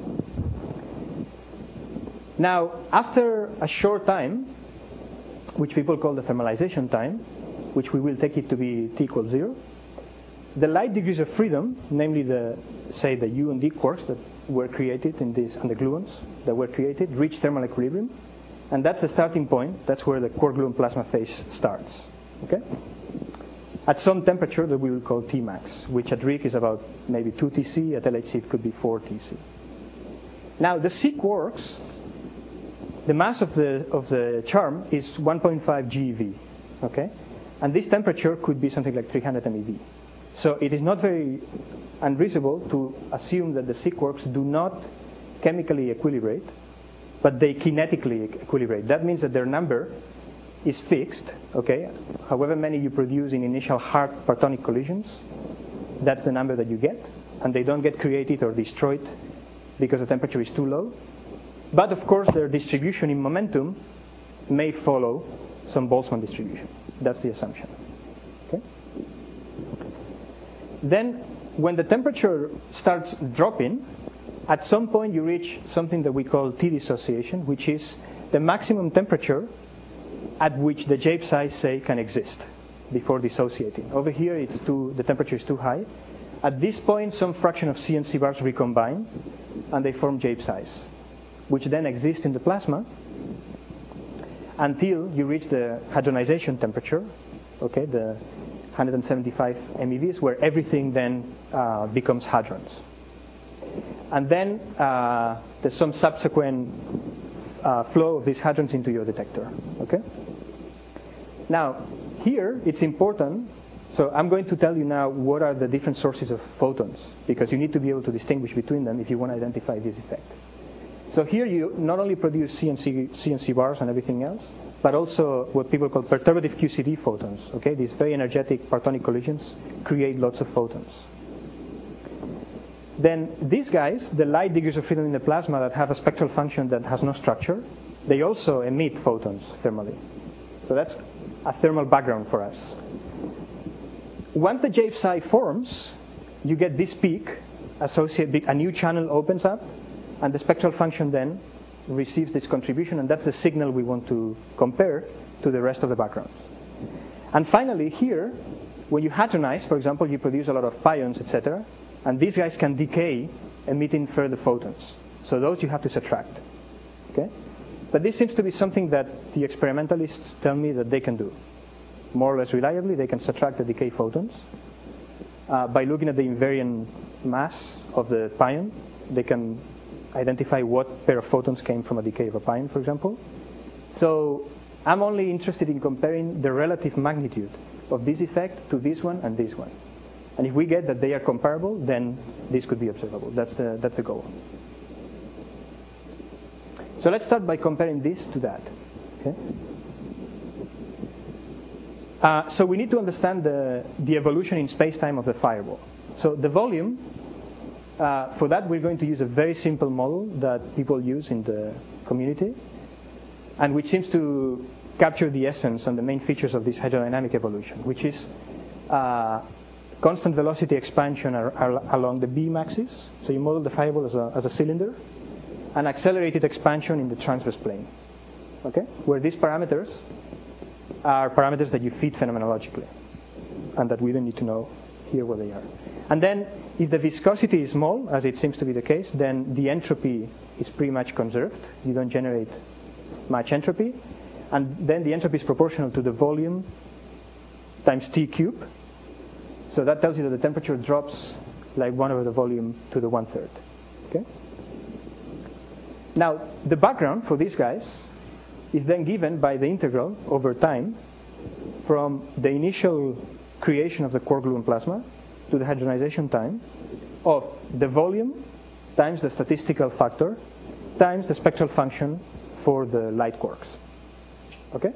Now, after a short time, which people call the thermalization time, which we will take it to be t equals zero, the light degrees of freedom, namely the, say, the U and D quarks that were created in this, and the gluons that were created, reach thermal equilibrium, and that's the starting point. That's where the quark-gluon plasma phase starts. Okay? At some temperature that we will call T max, which at R I C is about maybe two T C, at L H C it could be four T C. Now, the C quarks, the mass of the of the charm is one point five GeV. Okay? And this temperature could be something like three hundred MeV. So it is not very unreasonable to assume that the C quarks do not chemically equilibrate, but they kinetically equilibrate. That means that their number is fixed, okay? However many you produce in initial hard partonic collisions, that's the number that you get, and they don't get created or destroyed because the temperature is too low. But of course, their distribution in momentum may follow some Boltzmann distribution. That's the assumption. Okay? Then, when the temperature starts dropping, at some point you reach something that we call T dissociation, which is the maximum temperature at which the J psi, say, can exist before dissociating. Over here, it's too, the temperature is too high. At this point, some fraction of C and C bars recombine, and they form J psis, which then exist in the plasma until you reach the hadronization temperature, okay, the one hundred seventy-five MeVs, where everything then uh, becomes hadrons. And then uh, there's some subsequent uh, flow of these hadrons into your detector. Okay? Now, here it's important. So I'm going to tell you now what are the different sources of photons, because you need to be able to distinguish between them if you want to identify this effect. So here you not only produce C and C, C and C bars and everything else, but also what people call perturbative Q C D photons. Okay, these very energetic partonic collisions create lots of photons. Then these guys, the light degrees of freedom in the plasma that have a spectral function that has no structure, they also emit photons thermally. So that's a thermal background for us. Once the J psi forms, you get this peak, associated, a new channel opens up, and the spectral function then receives this contribution, and that's the signal we want to compare to the rest of the backgrounds. And finally, here, when you hadronize, for example, you produce a lot of pions, et cetera, and these guys can decay, emitting further photons. So those you have to subtract. Okay? But this seems to be something that the experimentalists tell me that they can do. More or less reliably, they can subtract the decay photons. Uh, by looking at the invariant mass of the pion, they can identify what pair of photons came from a decay of a pion, for example. So I'm only interested in comparing the relative magnitude of this effect to this one and this one. And if we get that they are comparable, then this could be observable. That's the, that's the goal. So let's start by comparing this to that. Okay? Uh, so we need to understand the, the evolution in space-time of the fireball. So the volume, uh, for that we're going to use a very simple model that people use in the community, and which seems to capture the essence and the main features of this hydrodynamic evolution, which is uh, constant velocity expansion are, are along the beam axis. So you model the fireball as a, as a cylinder, and accelerated expansion in the transverse plane. Okay? Where these parameters are parameters that you feed phenomenologically, and that we don't need to know here what they are. And then, if the viscosity is small, as it seems to be the case, then the entropy is pretty much conserved. You don't generate much entropy. And then the entropy is proportional to the volume times T cubed. So that tells you that the temperature drops like one over the volume to the one-third. Okay? Now, the background for these guys is then given by the integral over time from the initial creation of the quark-gluon plasma to the hadronization time of the volume times the statistical factor times the spectral function for the light quarks. Okay?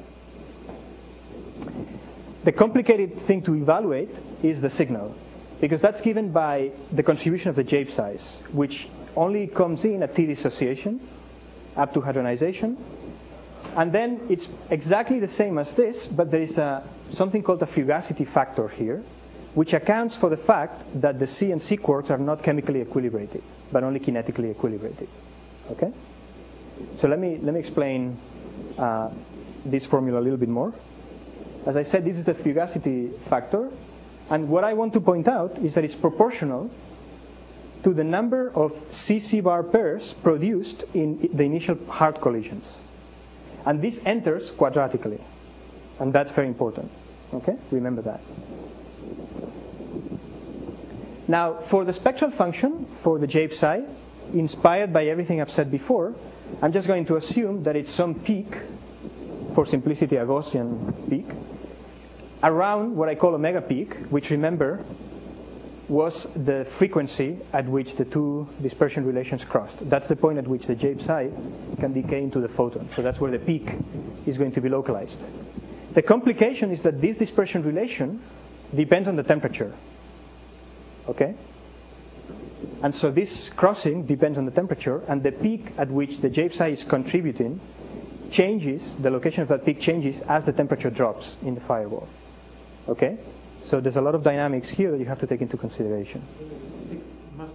The complicated thing to evaluate is the signal, because that's given by the contribution of the J psis, which only comes in at T dissociation, up to hadronization. And then it's exactly the same as this, but there is a, something called a fugacity factor here, which accounts for the fact that the C and C quarks are not chemically equilibrated, but only kinetically equilibrated. Okay? So let me, let me explain uh, this formula a little bit more. As I said, this is the fugacity factor. And what I want to point out is that it's proportional to the number of C C bar pairs produced in the initial hard collisions. And this enters quadratically. And that's very important. Okay? Remember that. Now, for the spectral function, for the J psi, inspired by everything I've said before, I'm just going to assume that it's some peak, for simplicity a Gaussian peak, around what I call omega peak, which, remember, was the frequency at which the two dispersion relations crossed. That's the point at which the J psi can decay into the photon. So that's where the peak is going to be localized. The complication is that this dispersion relation depends on the temperature. Okay? And so this crossing depends on the temperature, and the peak at which the J psi is contributing changes, the location of that peak changes as the temperature drops in the firewall. Okay? So there's a lot of dynamics here that you have to take into consideration. It must,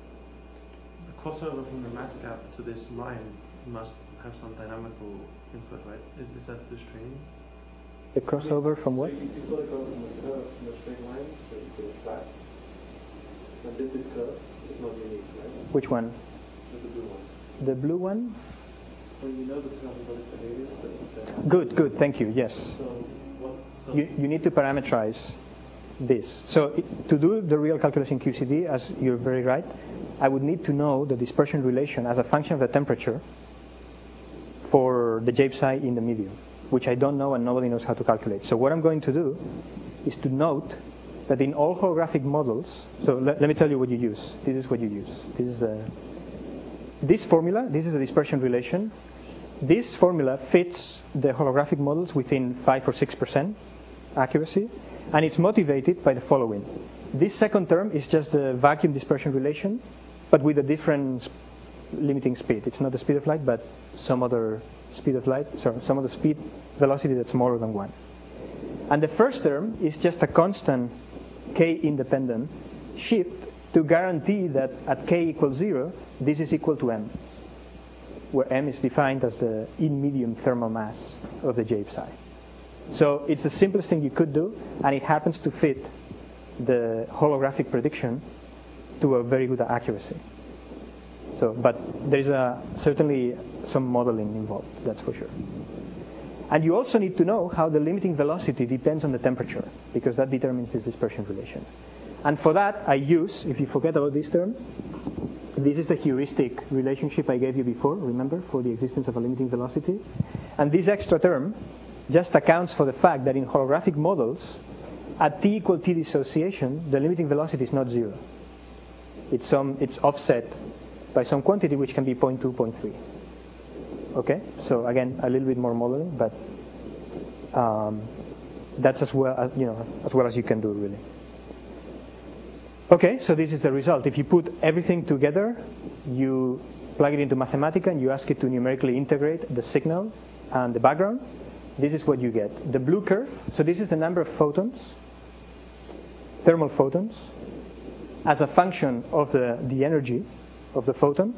the crossover from the mass gap to this line must have some dynamical input, right? Is, is that the strain? The crossover from what? So you, you've got to go from the curve, from the straight line to, to the flat. And this, this curve is not unique, right? Which one? That's the blue one. The blue one? Well, you know the parabolic behavior, but the, Good, good, thank you, yes. so what? So You, you need to parameterize this. So it, to do the real calculus in Q C D, as you're very right, I would need to know the dispersion relation as a function of the temperature for the J psi in the medium, which I don't know and nobody knows how to calculate. So what I'm going to do is to note that in all holographic models, so let, let me tell you what you use. This is what you use. This is a, this formula, this is a dispersion relation. This formula fits the holographic models within five or six percent accuracy, and it's motivated by the following. This second term is just the vacuum dispersion relation, but with a different sp- limiting speed. It's not the speed of light, but some other speed of light, sorry, some other speed velocity that's smaller than one. And the first term is just a constant k-independent shift to guarantee that at k equals zero, this is equal to m, where m is defined as the in-medium thermal mass of the J psi. So it's the simplest thing you could do, and it happens to fit the holographic prediction to a very good accuracy. So, but there's a, certainly some modeling involved, that's for sure. And you also need to know how the limiting velocity depends on the temperature, because that determines this dispersion relation. And for that, I use, if you forget about this term, this is the heuristic relationship I gave you before, remember, for the existence of a limiting velocity. And this extra term just accounts for the fact that in holographic models, at t equal t dissociation, the limiting velocity is not zero. It's, some, it's offset by some quantity which can be zero point two, zero point three. Okay? So again, a little bit more modeling, but um, that's as well as, you know, as well as you can do, really. Okay, so this is the result. If you put everything together, you plug it into Mathematica and you ask it to numerically integrate the signal and the background, this is what you get. The blue curve, so this is the number of photons, thermal photons, as a function of the, the energy of the photon.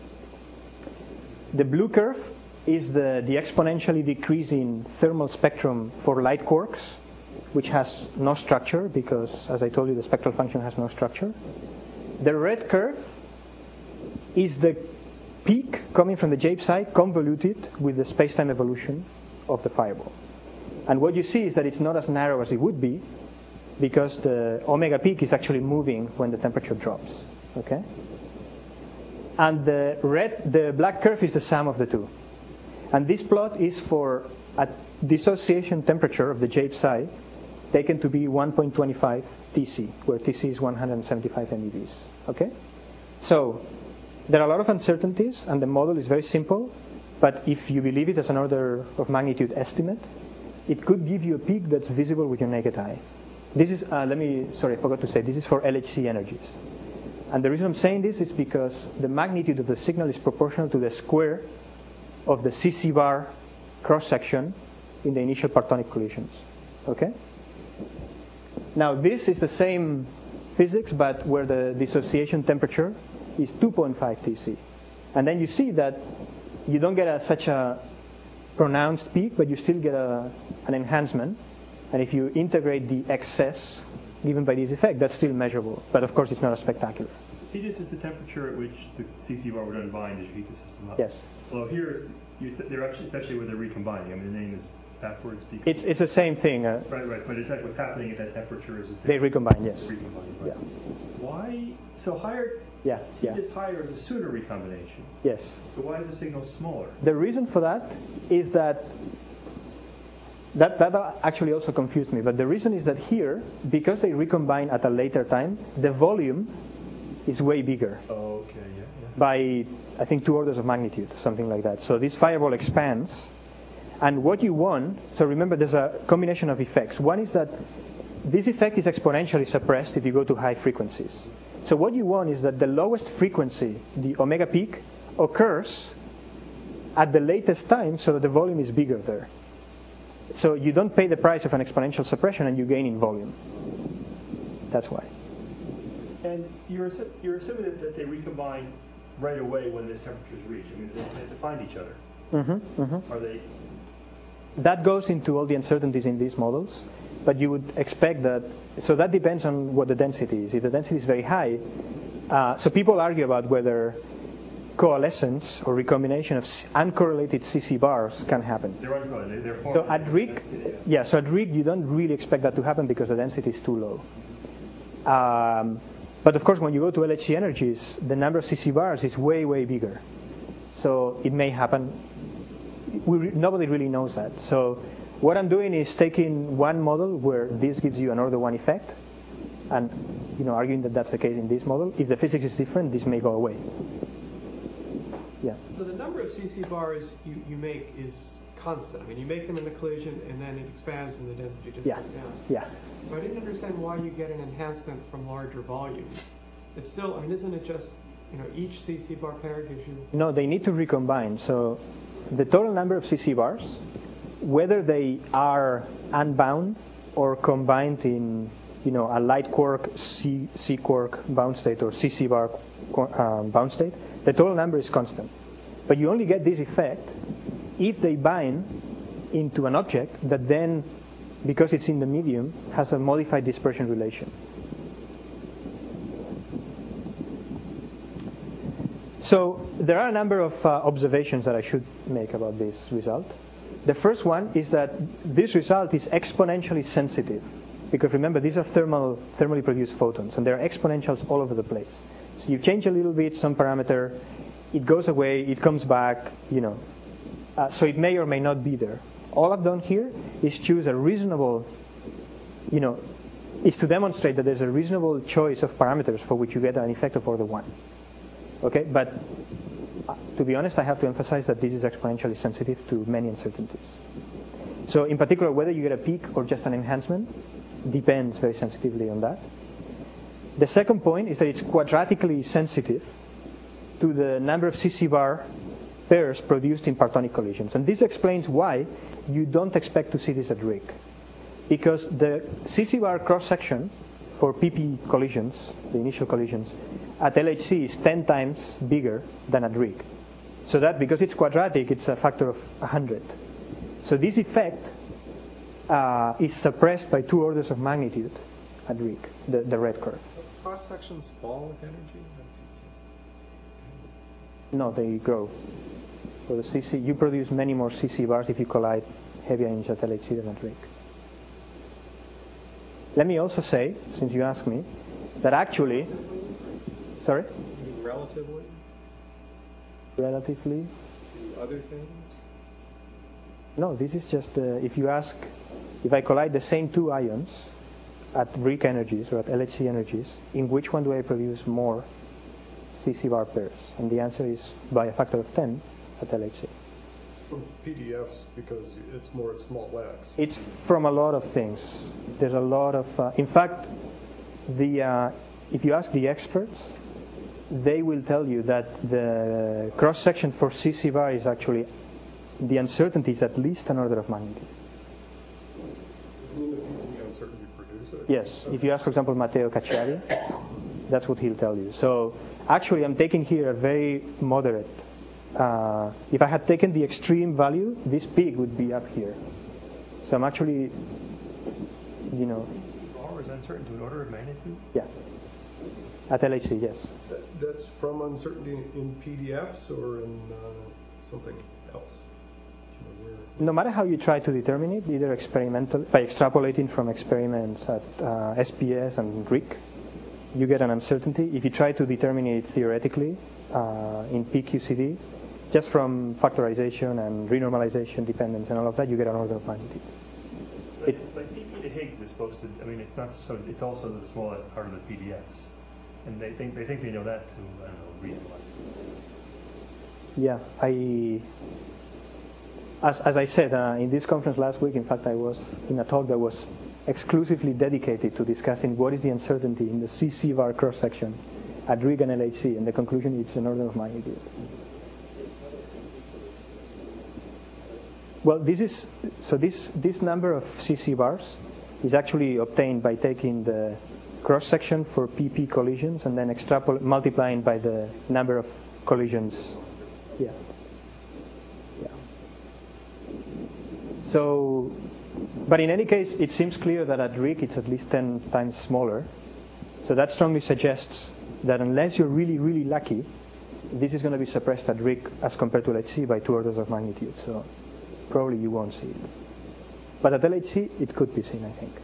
The blue curve is the, the exponentially decreasing thermal spectrum for light quarks, which has no structure because, as I told you, the spectral function has no structure. The red curve is the peak coming from the J psi convoluted with the space-time evolution of the fireball. And what you see is that it's not as narrow as it would be because the omega peak is actually moving when the temperature drops. Okay? And the red, the black curve is the sum of the two. And this plot is for a dissociation temperature of the J psi taken to be one point two five T C, where T C is one hundred seventy-five MeVs. Okay? So there are a lot of uncertainties, and the model is very simple. But if you believe it as an order of magnitude estimate, it could give you a peak that's visible with your naked eye. This is, uh, let me, sorry, I forgot to say, this is for L H C energies. And the reason I'm saying this is because the magnitude of the signal is proportional to the square of the C C bar cross-section in the initial partonic collisions. Okay? Now, this is the same physics, but where the dissociation temperature is two point five T C. And then you see that you don't get a, such a pronounced peak, but you still get a, an enhancement. And if you integrate the excess given by this effect, that's still measurable. But of course, it's not as spectacular. T this is the temperature at which the C C bar would unbind as you heat the system up. Yes. Well, here it's, you t- they're actually, it's actually where they're recombining. I mean, the name is backwards because It's it's the same thing. Uh, right, right. But in fact, what's happening at that temperature is that they recombine, yes. they recombine. Right. Yeah. Why? So higher. Yeah, T yeah. is higher is a sooner recombination. Yes. So why is the signal smaller? The reason for that is that that that actually also confused me. But the reason is that here, because they recombine at a later time, the volume is way bigger. Oh, okay, yeah, yeah. By, I think, two orders of magnitude, something like that. So this fireball expands, and what you want, so remember there's a combination of effects. One is that this effect is exponentially suppressed if you go to high frequencies. So what you want is that the lowest frequency, the omega peak, occurs at the latest time so that the volume is bigger there. So you don't pay the price of an exponential suppression and you gain in volume. That's why. And you're, assu- you're assuming that, that they recombine right away when this temperature is reached. I mean, they, they have to find each other. Mm-hmm, mm-hmm. Are they? That goes into all the uncertainties in these models, but you would expect that, so that depends on what the density is. If the density is very high, uh, so people argue about whether coalescence or recombination of uncorrelated C C bars can happen. They're uncorrelated. They're So at rig, yeah, so at rig you don't really expect that to happen because the density is too low. Um, but of course when you go to L H C energies, the number of C C bars is way, way bigger. So it may happen. We re- nobody really knows that. So what I'm doing is taking one model where this gives you an order one effect, and you know arguing that that's the case in this model. If the physics is different, this may go away. Yeah. So the number of C C bars you, you make is constant. I mean, you make them in the collision, and then it expands, and the density just Yeah. goes down. Yeah. So I didn't understand why you get an enhancement from larger volumes. It's still, I mean, isn't it just, you know, each C C bar pair gives you... No, they need to recombine. So the total number of C C bars, whether they are unbound or combined in, you know, a light quark, C, C quark bound state or C C bar um, bound state, the total number is constant. But you only get this effect if they bind into an object that then, because it's in the medium, has a modified dispersion relation. So there are a number of uh, observations that I should make about this result. The first one is that this result is exponentially sensitive, because remember these are thermal, thermally produced photons, and there are exponentials all over the place. So you change a little bit some parameter, it goes away, it comes back, you know. Uh, so it may or may not be there. All I've done here is choose a reasonable, you know, is to demonstrate that there's a reasonable choice of parameters for which you get an effect of order one. Okay, but uh, to be honest, I have to emphasize that this is exponentially sensitive to many uncertainties. So in particular, whether you get a peak or just an enhancement depends very sensitively on that. The second point is that it's quadratically sensitive to the number of C C bar pairs produced in partonic collisions. And this explains why you don't expect to see this at rig. Because the C C bar cross-section for P P collisions, the initial collisions, at L H C is ten times bigger than at rig. So that, because it's quadratic, it's a factor of one hundred. So this effect uh, is suppressed by two orders of magnitude at rig, the, the red curve. Cross sections fall with energy? No, they grow. So the C C, you produce many more C C bars if you collide heavy ions at L H C than at rig. Let me also say, since you asked me, that actually, sorry? Relatively Relatively? to other things? No, this is just, uh, if you ask, if I collide the same two ions at rig energies or at L H C energies, in which one do I produce more C C bar pairs? And the answer is by a factor of ten at L H C. From P D Fs, because it's more at small lags. It's from a lot of things. There's a lot of, uh, in fact, the uh, if you ask the experts, they will tell you that the cross section for C C bar is actually, the uncertainty is at least an order of magnitude. You mean if the uncertainty produce it? Yes, if you ask, for example, Matteo Cacciari, that's what he'll tell you. So actually, I'm taking here a very moderate. Uh, if I had taken the extreme value, this peak would be up here. So I'm actually, you know. Bar is uncertain to an order of magnitude? Yeah. At L H C, yes. That, that's from uncertainty in P D Fs or in uh, something else? Do you know where? No matter how you try to determine it, either experimental by extrapolating from experiments at uh, S P S and R I C, you get an uncertainty. If you try to determine it theoretically uh, in P Q C D, just from factorization and renormalization dependence and all of that, you get an order of magnitude. So it, like P P to Higgs is supposed to. I mean, it's not so. It's also the smallest part of the P D Fs, and they think they think they know that to I don't know read like. Yeah, I. As as I said uh, in this conference last week, in fact, I was in a talk that was exclusively dedicated to discussing what is the uncertainty in the C C bar cross section at R I C and L H C, and the conclusion is an order of magnitude. Well, this is so this this number of C C bars is actually obtained by taking the cross section for P P collisions and then extrapol multiplying by the number of collisions. Yeah. Yeah. So, but in any case, it seems clear that at R I C it's at least ten times smaller. So that strongly suggests that unless you're really, really lucky, this is going to be suppressed at R I C as compared to L H C by two orders of magnitude. So probably you won't see it. But at L H C, it could be seen, I think.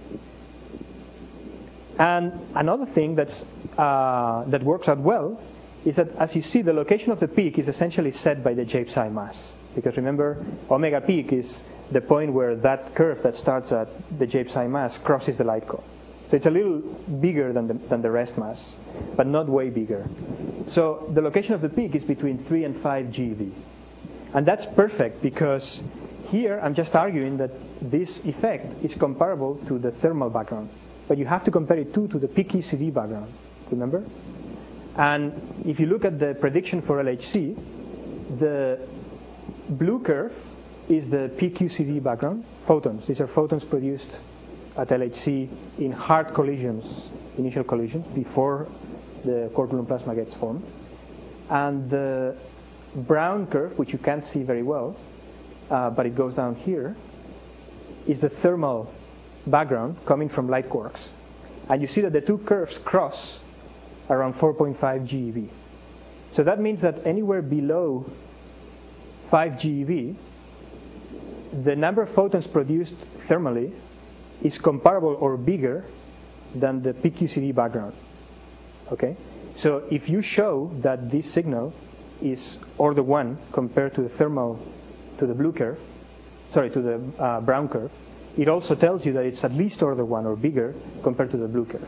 And another thing that's, uh, that works out well is that, as you see, the location of the peak is essentially set by the J psi mass. Because remember, omega peak is the point where that curve that starts at the J psi mass crosses the light cone. So it's a little bigger than the, than the rest mass, but not way bigger. So the location of the peak is between three and five G eV. And that's perfect because here I'm just arguing that this effect is comparable to the thermal background. But you have to compare it too to the P Q C D background, remember? And if you look at the prediction for L H C, the blue curve is the P Q C D background, photons. These are photons produced at L H C in hard collisions, initial collisions, before the core-Coulomb plasma gets formed. And the brown curve, which you can't see very well, uh, but it goes down here, is the thermal background coming from light quarks. And you see that the two curves cross around four point five G eV. So that means that anywhere below five G eV, the number of photons produced thermally is comparable or bigger than the P Q C D background. Okay? So if you show that this signal is order one compared to the thermal, to the blue curve, sorry, to the uh, brown curve, it also tells you that it's at least order one or bigger compared to the blue curve.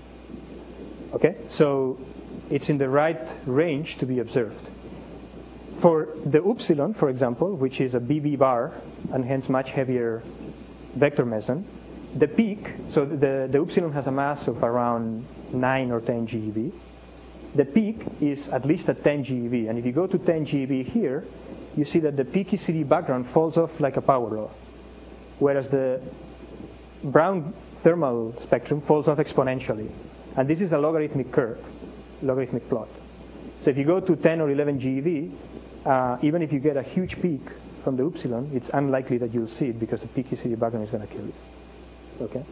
Okay? So it's in the right range to be observed. For the upsilon, for example, which is a B B bar and hence much heavier vector meson, the peak, so the, the upsilon has a mass of around nine or ten G eV. The peak is at least at ten G eV. And if you go to ten G eV here, you see that the P Q C D background falls off like a power law, whereas the brown thermal spectrum falls off exponentially. And this is a logarithmic curve, logarithmic plot. So if you go to ten or eleven G eV, uh, even if you get a huge peak from the upsilon, it's unlikely that you'll see it because the P Q C D background is going to kill it. Okay?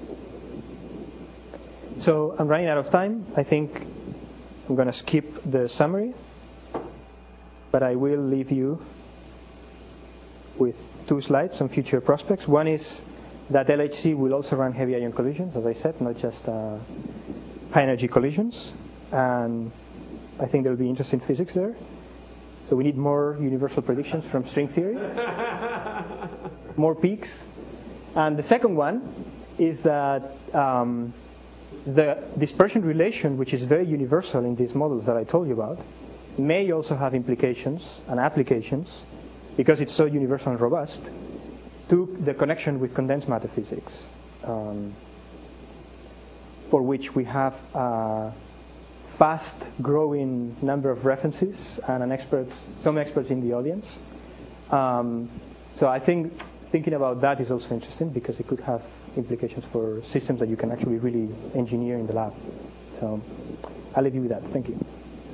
So I'm running out of time. I think I'm going to skip the summary, but I will leave you with two slides on future prospects. One is that L H C will also run heavy ion collisions, as I said, not just uh, high energy collisions. And I think there will be interesting physics there. So we need more universal predictions from string theory, more peaks. And the second one is that um, the dispersion relation, which is very universal in these models that I told you about, may also have implications and applications, because it's so universal and robust, to the connection with condensed matter physics, um, for which we have uh, fast-growing number of references and an expert, some experts in the audience. Um, so I think thinking about that is also interesting because it could have implications for systems that you can actually really engineer in the lab. So I'll leave you with that. Thank you.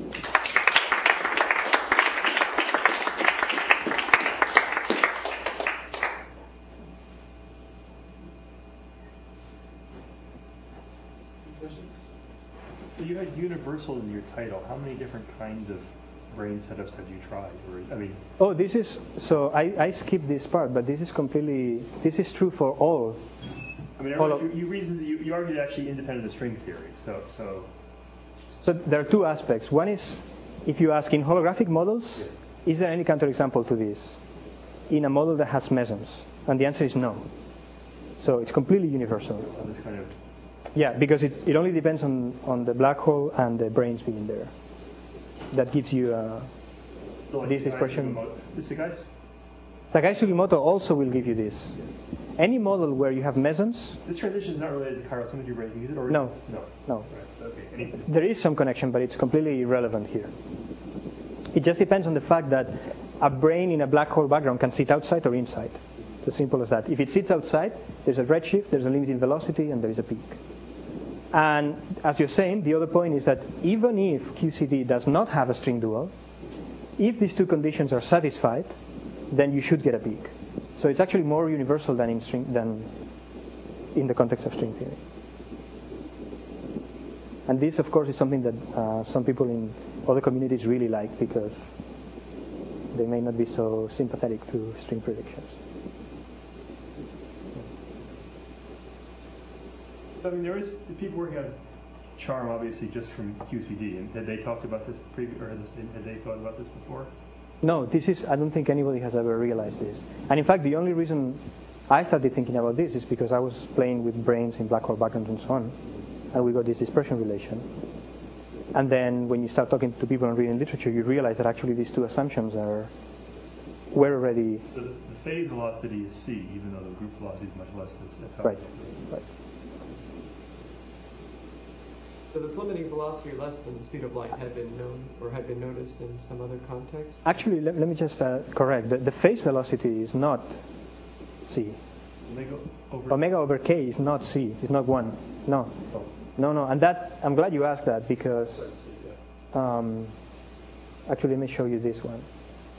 So you had universal in your title. How many different kinds of brain setups have you tried? Or, I mean, oh, this is so I, I skipped this part, but this is completely this is true for all. I mean, I all you, you reasoned you, you argued actually independent of string theory. So so. So there are two aspects. One is if you ask in holographic models, Yes. is there any counterexample to this in a model that has mesons? And the answer is no. So it's completely universal. So this kind of. Yeah, because it, it only depends on, on the black hole and the brains being there. That gives you uh, So like this Sagai expression. Sugimoto- The Sagai's, Sagai Sugimoto also will give you this. Any model where you have mesons, this transition is not related to chiral symmetry brain, is it? Or No. No. no. Right. Okay. Any, There is some connection, but it's completely irrelevant here. It just depends on the fact that a brain in a black hole background can sit outside or inside. It's as simple as that. If it sits outside, there's a redshift, there's a limiting velocity, and there is a peak. And as you're saying, the other point is that even if Q C D does not have a string dual, if these two conditions are satisfied, then you should get a peak. So it's actually more universal than in string than in the context of string theory. And this, of course, is something that uh, some people in other communities really like because they may not be so sympathetic to string predictions. So I mean, there is people working on charm, obviously, just from Q C D. And had they talked about this previous, or had this- had they thought about this before? No, this is, I don't think anybody has ever realized this. And in fact, the only reason I started thinking about this is because I was playing with brains in black hole backgrounds and so on, and we got this dispersion relation. And then when you start talking to people and reading literature, you realize that actually these two assumptions are, were already... So the, the phase velocity is c, even though the group velocity is much less. That's, that's how Right, right. So this limiting velocity less than the speed of light had been known or had been noticed in some other context? Actually, let, let me just uh, correct. The, the phase velocity is not c. Omega over. Omega over k is not c. It's not one. No. Oh. No, no. And that, I'm glad you asked that because... Um, actually, let me show you this one.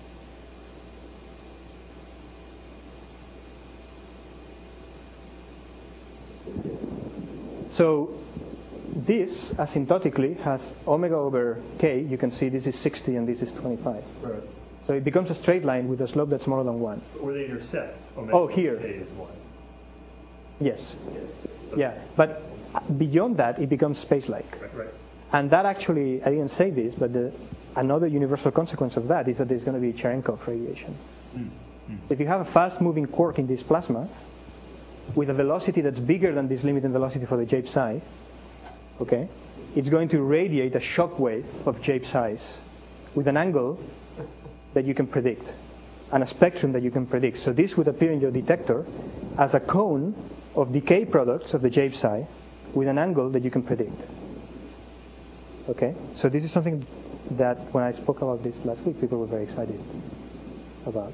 So this asymptotically has omega over k. You can see this is sixty and this is twenty-five. Right. So it becomes a straight line with a slope that's smaller than one. Where they intersect. Omega Oh, over here. K is one. Yes. So- Yeah. But beyond that, it becomes space-like. Right. Right. And that actually, I didn't say this, but the, another universal consequence of that is that there's going to be Cherenkov radiation. Mm. Mm. If you have a fast-moving quark in this plasma, with a velocity that's bigger than this limiting velocity for the J psi, okay, it's going to radiate a shock wave of J psis with an angle that you can predict and a spectrum that you can predict. So this would appear in your detector as a cone of decay products of the J psi with an angle that you can predict. Okay, so this is something that when I spoke about this last week, people were very excited about.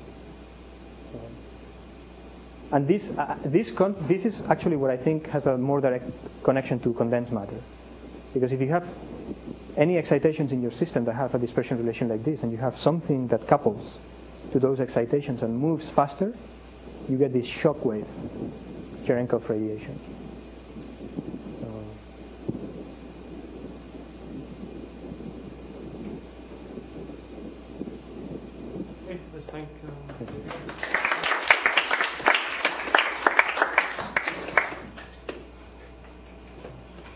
And this, uh, this, con- this is actually what I think has a more direct connection to condensed matter. Because if you have any excitations in your system that have a dispersion relation like this, and you have something that couples to those excitations and moves faster, you get this shock wave, Cherenkov radiation. So, Okay, let's thank. Um,